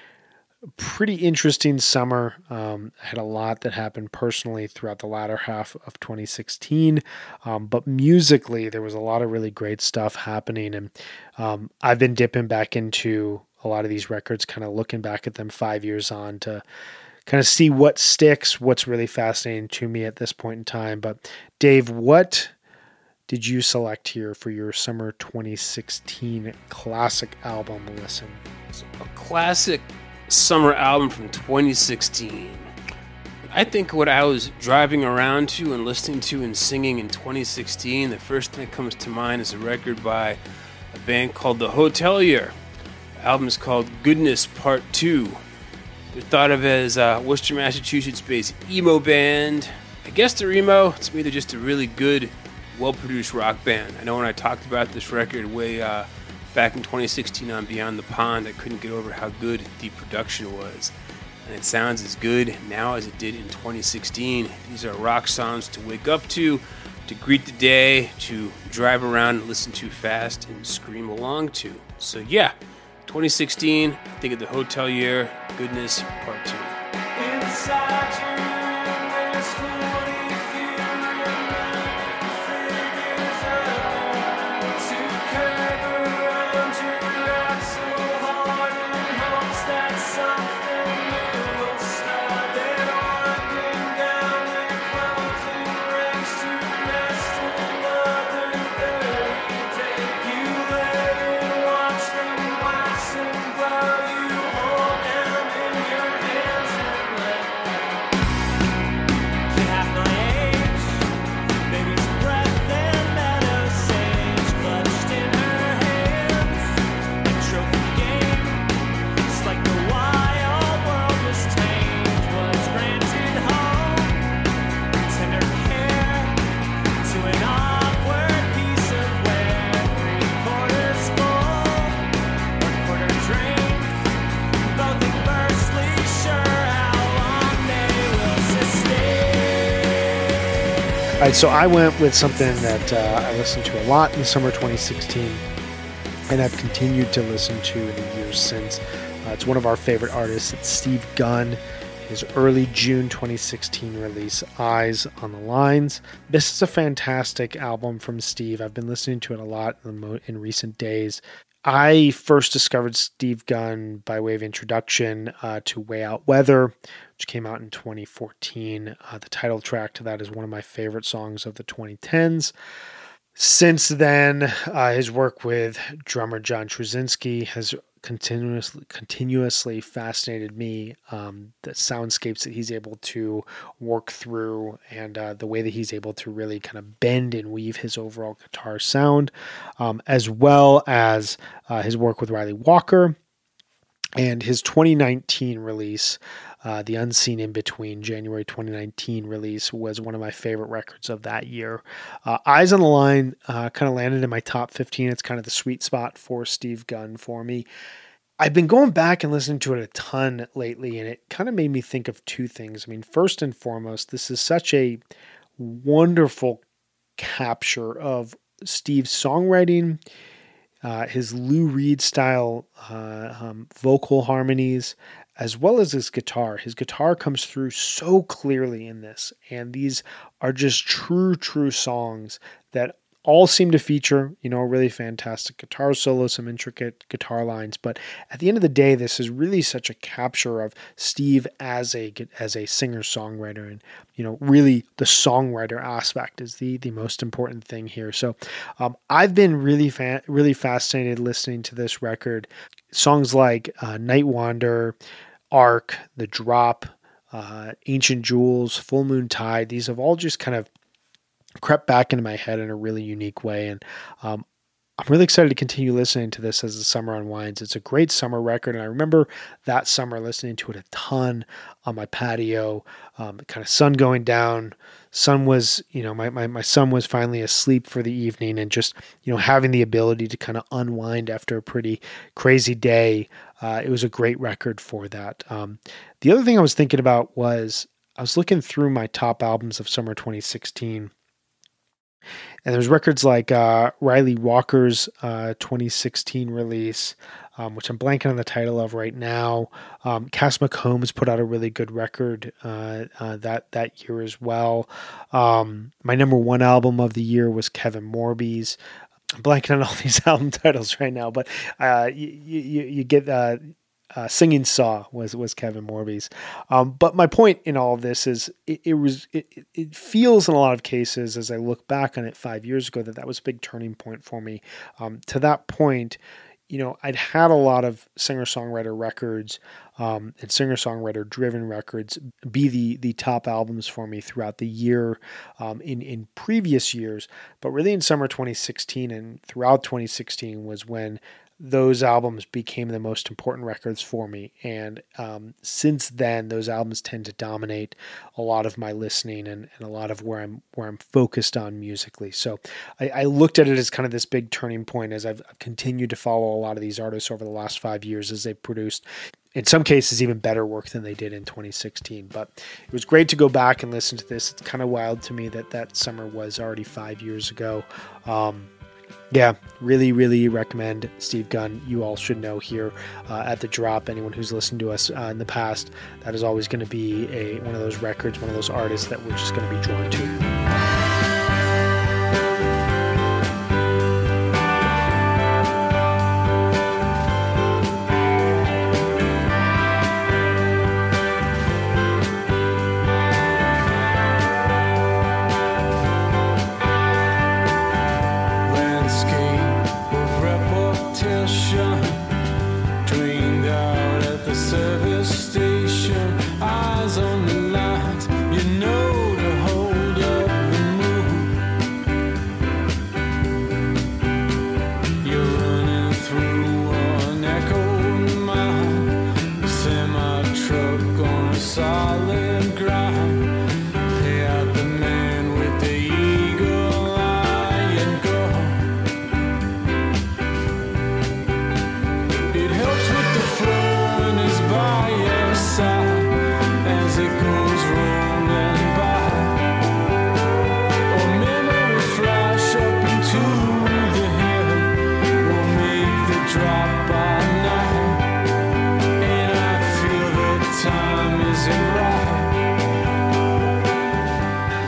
C: a pretty interesting summer. Um, I had a lot that happened personally throughout the latter half of twenty sixteen. Um, but musically, there was a lot of really great stuff happening. And um, I've been dipping back into a lot of these records, kind of looking back at them five years on to kind of see what sticks, what's really fascinating to me at this point in time. But Dave, what did you select here for your summer twenty sixteen classic album listen?
D: So a classic summer album from twenty sixteen. I think what I was driving around to and listening to and singing in twenty sixteen, the first thing that comes to mind is a record by a band called The Hotelier. The album is called Goodness Part two. They're thought of as a Worcester, Massachusetts-based emo band. I guess they're emo. To me, they're just a really good, well-produced rock band. I know when I talked about this record way uh, back in twenty sixteen on Beyond the Pond, I couldn't get over how good the production was. And it sounds as good now as it did in twenty sixteen. These are rock songs to wake up to, to greet the day, to drive around and listen to fast and scream along to. So yeah, twenty sixteen, I think of The Hotelier, Goodness Part two.
F: Inside your room, there's forty figures up to curve around your light so hard.
C: All right, so I went with something that uh, I listened to a lot in the summer twenty sixteen, and I've continued to listen to in the years since. Uh, it's one of our favorite artists. It's Steve Gunn. His early June twenty sixteen release, Eyes on the Lines. This is a fantastic album from Steve. I've been listening to it a lot in, mo- in recent days. I first discovered Steve Gunn by way of introduction uh, to Way Out Weather, which came out in twenty fourteen. Uh, the title track to that is one of my favorite songs of the twenty tens. Since then, uh, his work with drummer John Trzynski has continuously continuously fascinated me. Um, the soundscapes that he's able to work through, and uh, the way that he's able to really kind of bend and weave his overall guitar sound, um, as well as uh, his work with Riley Walker and his twenty nineteen release. Uh, the Unseen In Between, January twenty nineteen release, was one of my favorite records of that year. Uh, Eyes on the Line uh, kind of landed in my top fifteen. It's kind of the sweet spot for Steve Gunn for me. I've been going back and listening to it a ton lately, and it kind of made me think of two things. I mean, first and foremost, this is such a wonderful capture of Steve's songwriting, uh, his Lou Reed style uh, um, vocal harmonies, as well as his guitar. His guitar comes through so clearly in this, and these are just true, true songs that all seem to feature, you know, a really fantastic guitar solo, some intricate guitar lines. But at the end of the day, this is really such a capture of Steve as a as a singer-songwriter, and you know, really the songwriter aspect is the the most important thing here. So um, I've been really fa- really fascinated listening to this record. Songs like uh, Night Wander, Arc, The Drop, uh, Ancient Jewels, Full Moon Tide, these have all just kind of crept back into my head in a really unique way. And um, I'm really excited to continue listening to this as the summer unwinds. It's a great summer record, and I remember that summer listening to it a ton on my patio, um, kind of sun going down. Sun was, you know, my, my, my son was finally asleep for the evening, and just, you know, having the ability to kind of unwind after a pretty crazy day. Uh, it was a great record for that. Um, the other thing I was thinking about was I was looking through my top albums of summer twenty sixteen, and there's records like uh, Riley Walker's uh, twenty sixteen release, um, which I'm blanking on the title of right now. Um, Cass McCombs put out a really good record uh, uh, that that year as well. Um, my number one album of the year was Kevin Morby's. I'm blanking on all these album titles right now, but uh, you, you, you get uh, uh, Singing Saw was was Kevin Morby's. Um, but my point in all of this is it, it was it, it feels in a lot of cases, as I look back on it five years ago, that that was a big turning point for me. Um, to that point, you know, I'd had a lot of singer-songwriter records um, and singer-songwriter-driven records be the the top albums for me throughout the year um, in, in previous years. But really in summer twenty sixteen and throughout twenty sixteen was when those albums became the most important records for me. And um, since then, those albums tend to dominate a lot of my listening and, and a lot of where I'm where I'm focused on musically. So I, I looked at it as kind of this big turning point as I've, I've continued to follow a lot of these artists over the last five years as they've produced, in some cases, even better work than they did in twenty sixteen. But it was great to go back and listen to this. It's kind of wild to me that that summer was already five years ago. Um, Yeah, really, really recommend Steve Gunn. You all should know here uh, at The Drop, anyone who's listened to us uh, in the past, that is always going to be a one of those records, one of those artists that we're just going to be drawn to.
F: Service station, eyes on the lines, you know to hold up.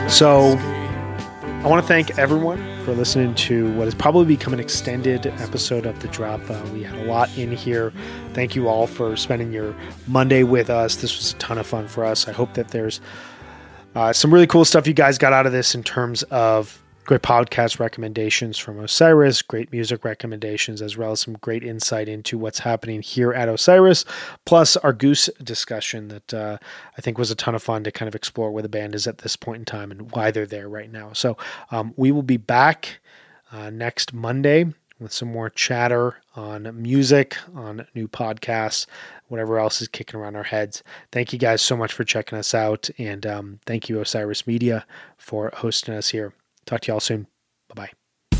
C: So I want to thank everyone for listening to what has probably become an extended episode of The Drop. Uh, we had a lot in here. Thank you all for spending your Monday with us. This was a ton of fun for us. I hope that there's uh, some really cool stuff you guys got out of this in terms of great podcast recommendations from Osiris, great music recommendations, as well as some great insight into what's happening here at Osiris, plus our Goose discussion that uh, I think was a ton of fun to kind of explore where the band is at this point in time and why they're there right now. So um, we will be back uh, next Monday with some more chatter on music, on new podcasts, whatever else is kicking around our heads. Thank you guys so much for checking us out, and um, thank you Osiris Media for hosting us here. Talk to y'all soon. Bye-bye.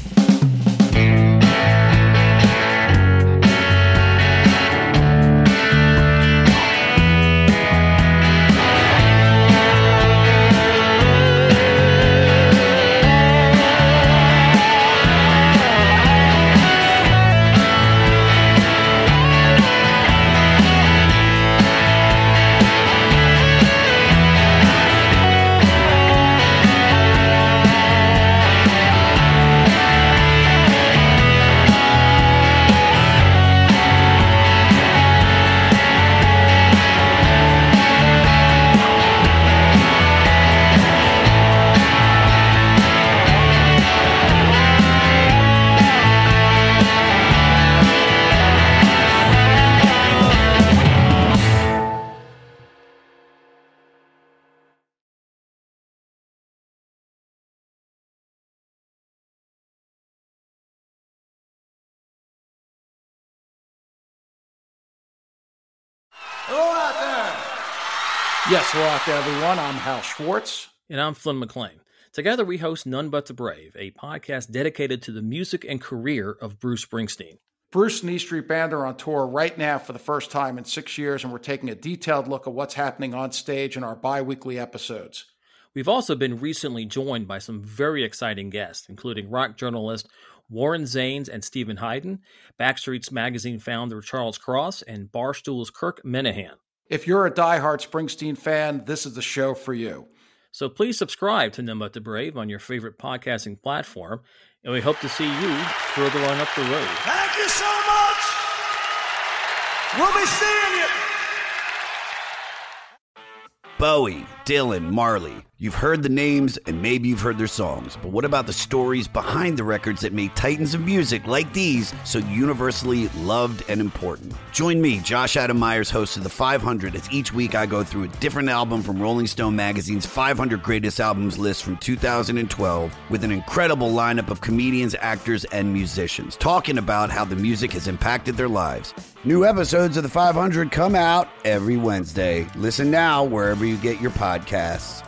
G: Hello out there. Yes, hello out there, everyone. I'm Hal Schwartz.
H: And I'm Flynn McLean. Together we host None But the Brave, a podcast dedicated to the music and career of Bruce Springsteen.
G: Bruce and E Street Band are on tour right now for the first time in six years, and we're taking a detailed look at what's happening on stage in our bi-weekly episodes.
H: We've also been recently joined by some very exciting guests, including rock journalist Warren Zanes and Stephen Hayden, Backstreet's Magazine founder Charles Cross, and Barstool's Kirk Minahan.
G: If you're a diehard Springsteen fan, this is the show for you.
H: So please subscribe to None But the Brave on your favorite podcasting platform, and we hope to see you further on up the road.
F: Thank you so much. We'll be seeing you.
I: Bowie, Dylan, Marley. You've heard the names and maybe you've heard their songs, but what about the stories behind the records that made titans of music like these so universally loved and important? Join me, Josh Adam Myers, host of The five hundred, as each week I go through a different album from Rolling Stone magazine's five hundred Greatest Albums list from two thousand twelve with an incredible lineup of comedians, actors, and musicians talking about how the music has impacted their lives. New episodes of The five hundred come out every Wednesday. Listen now wherever you get your podcasts.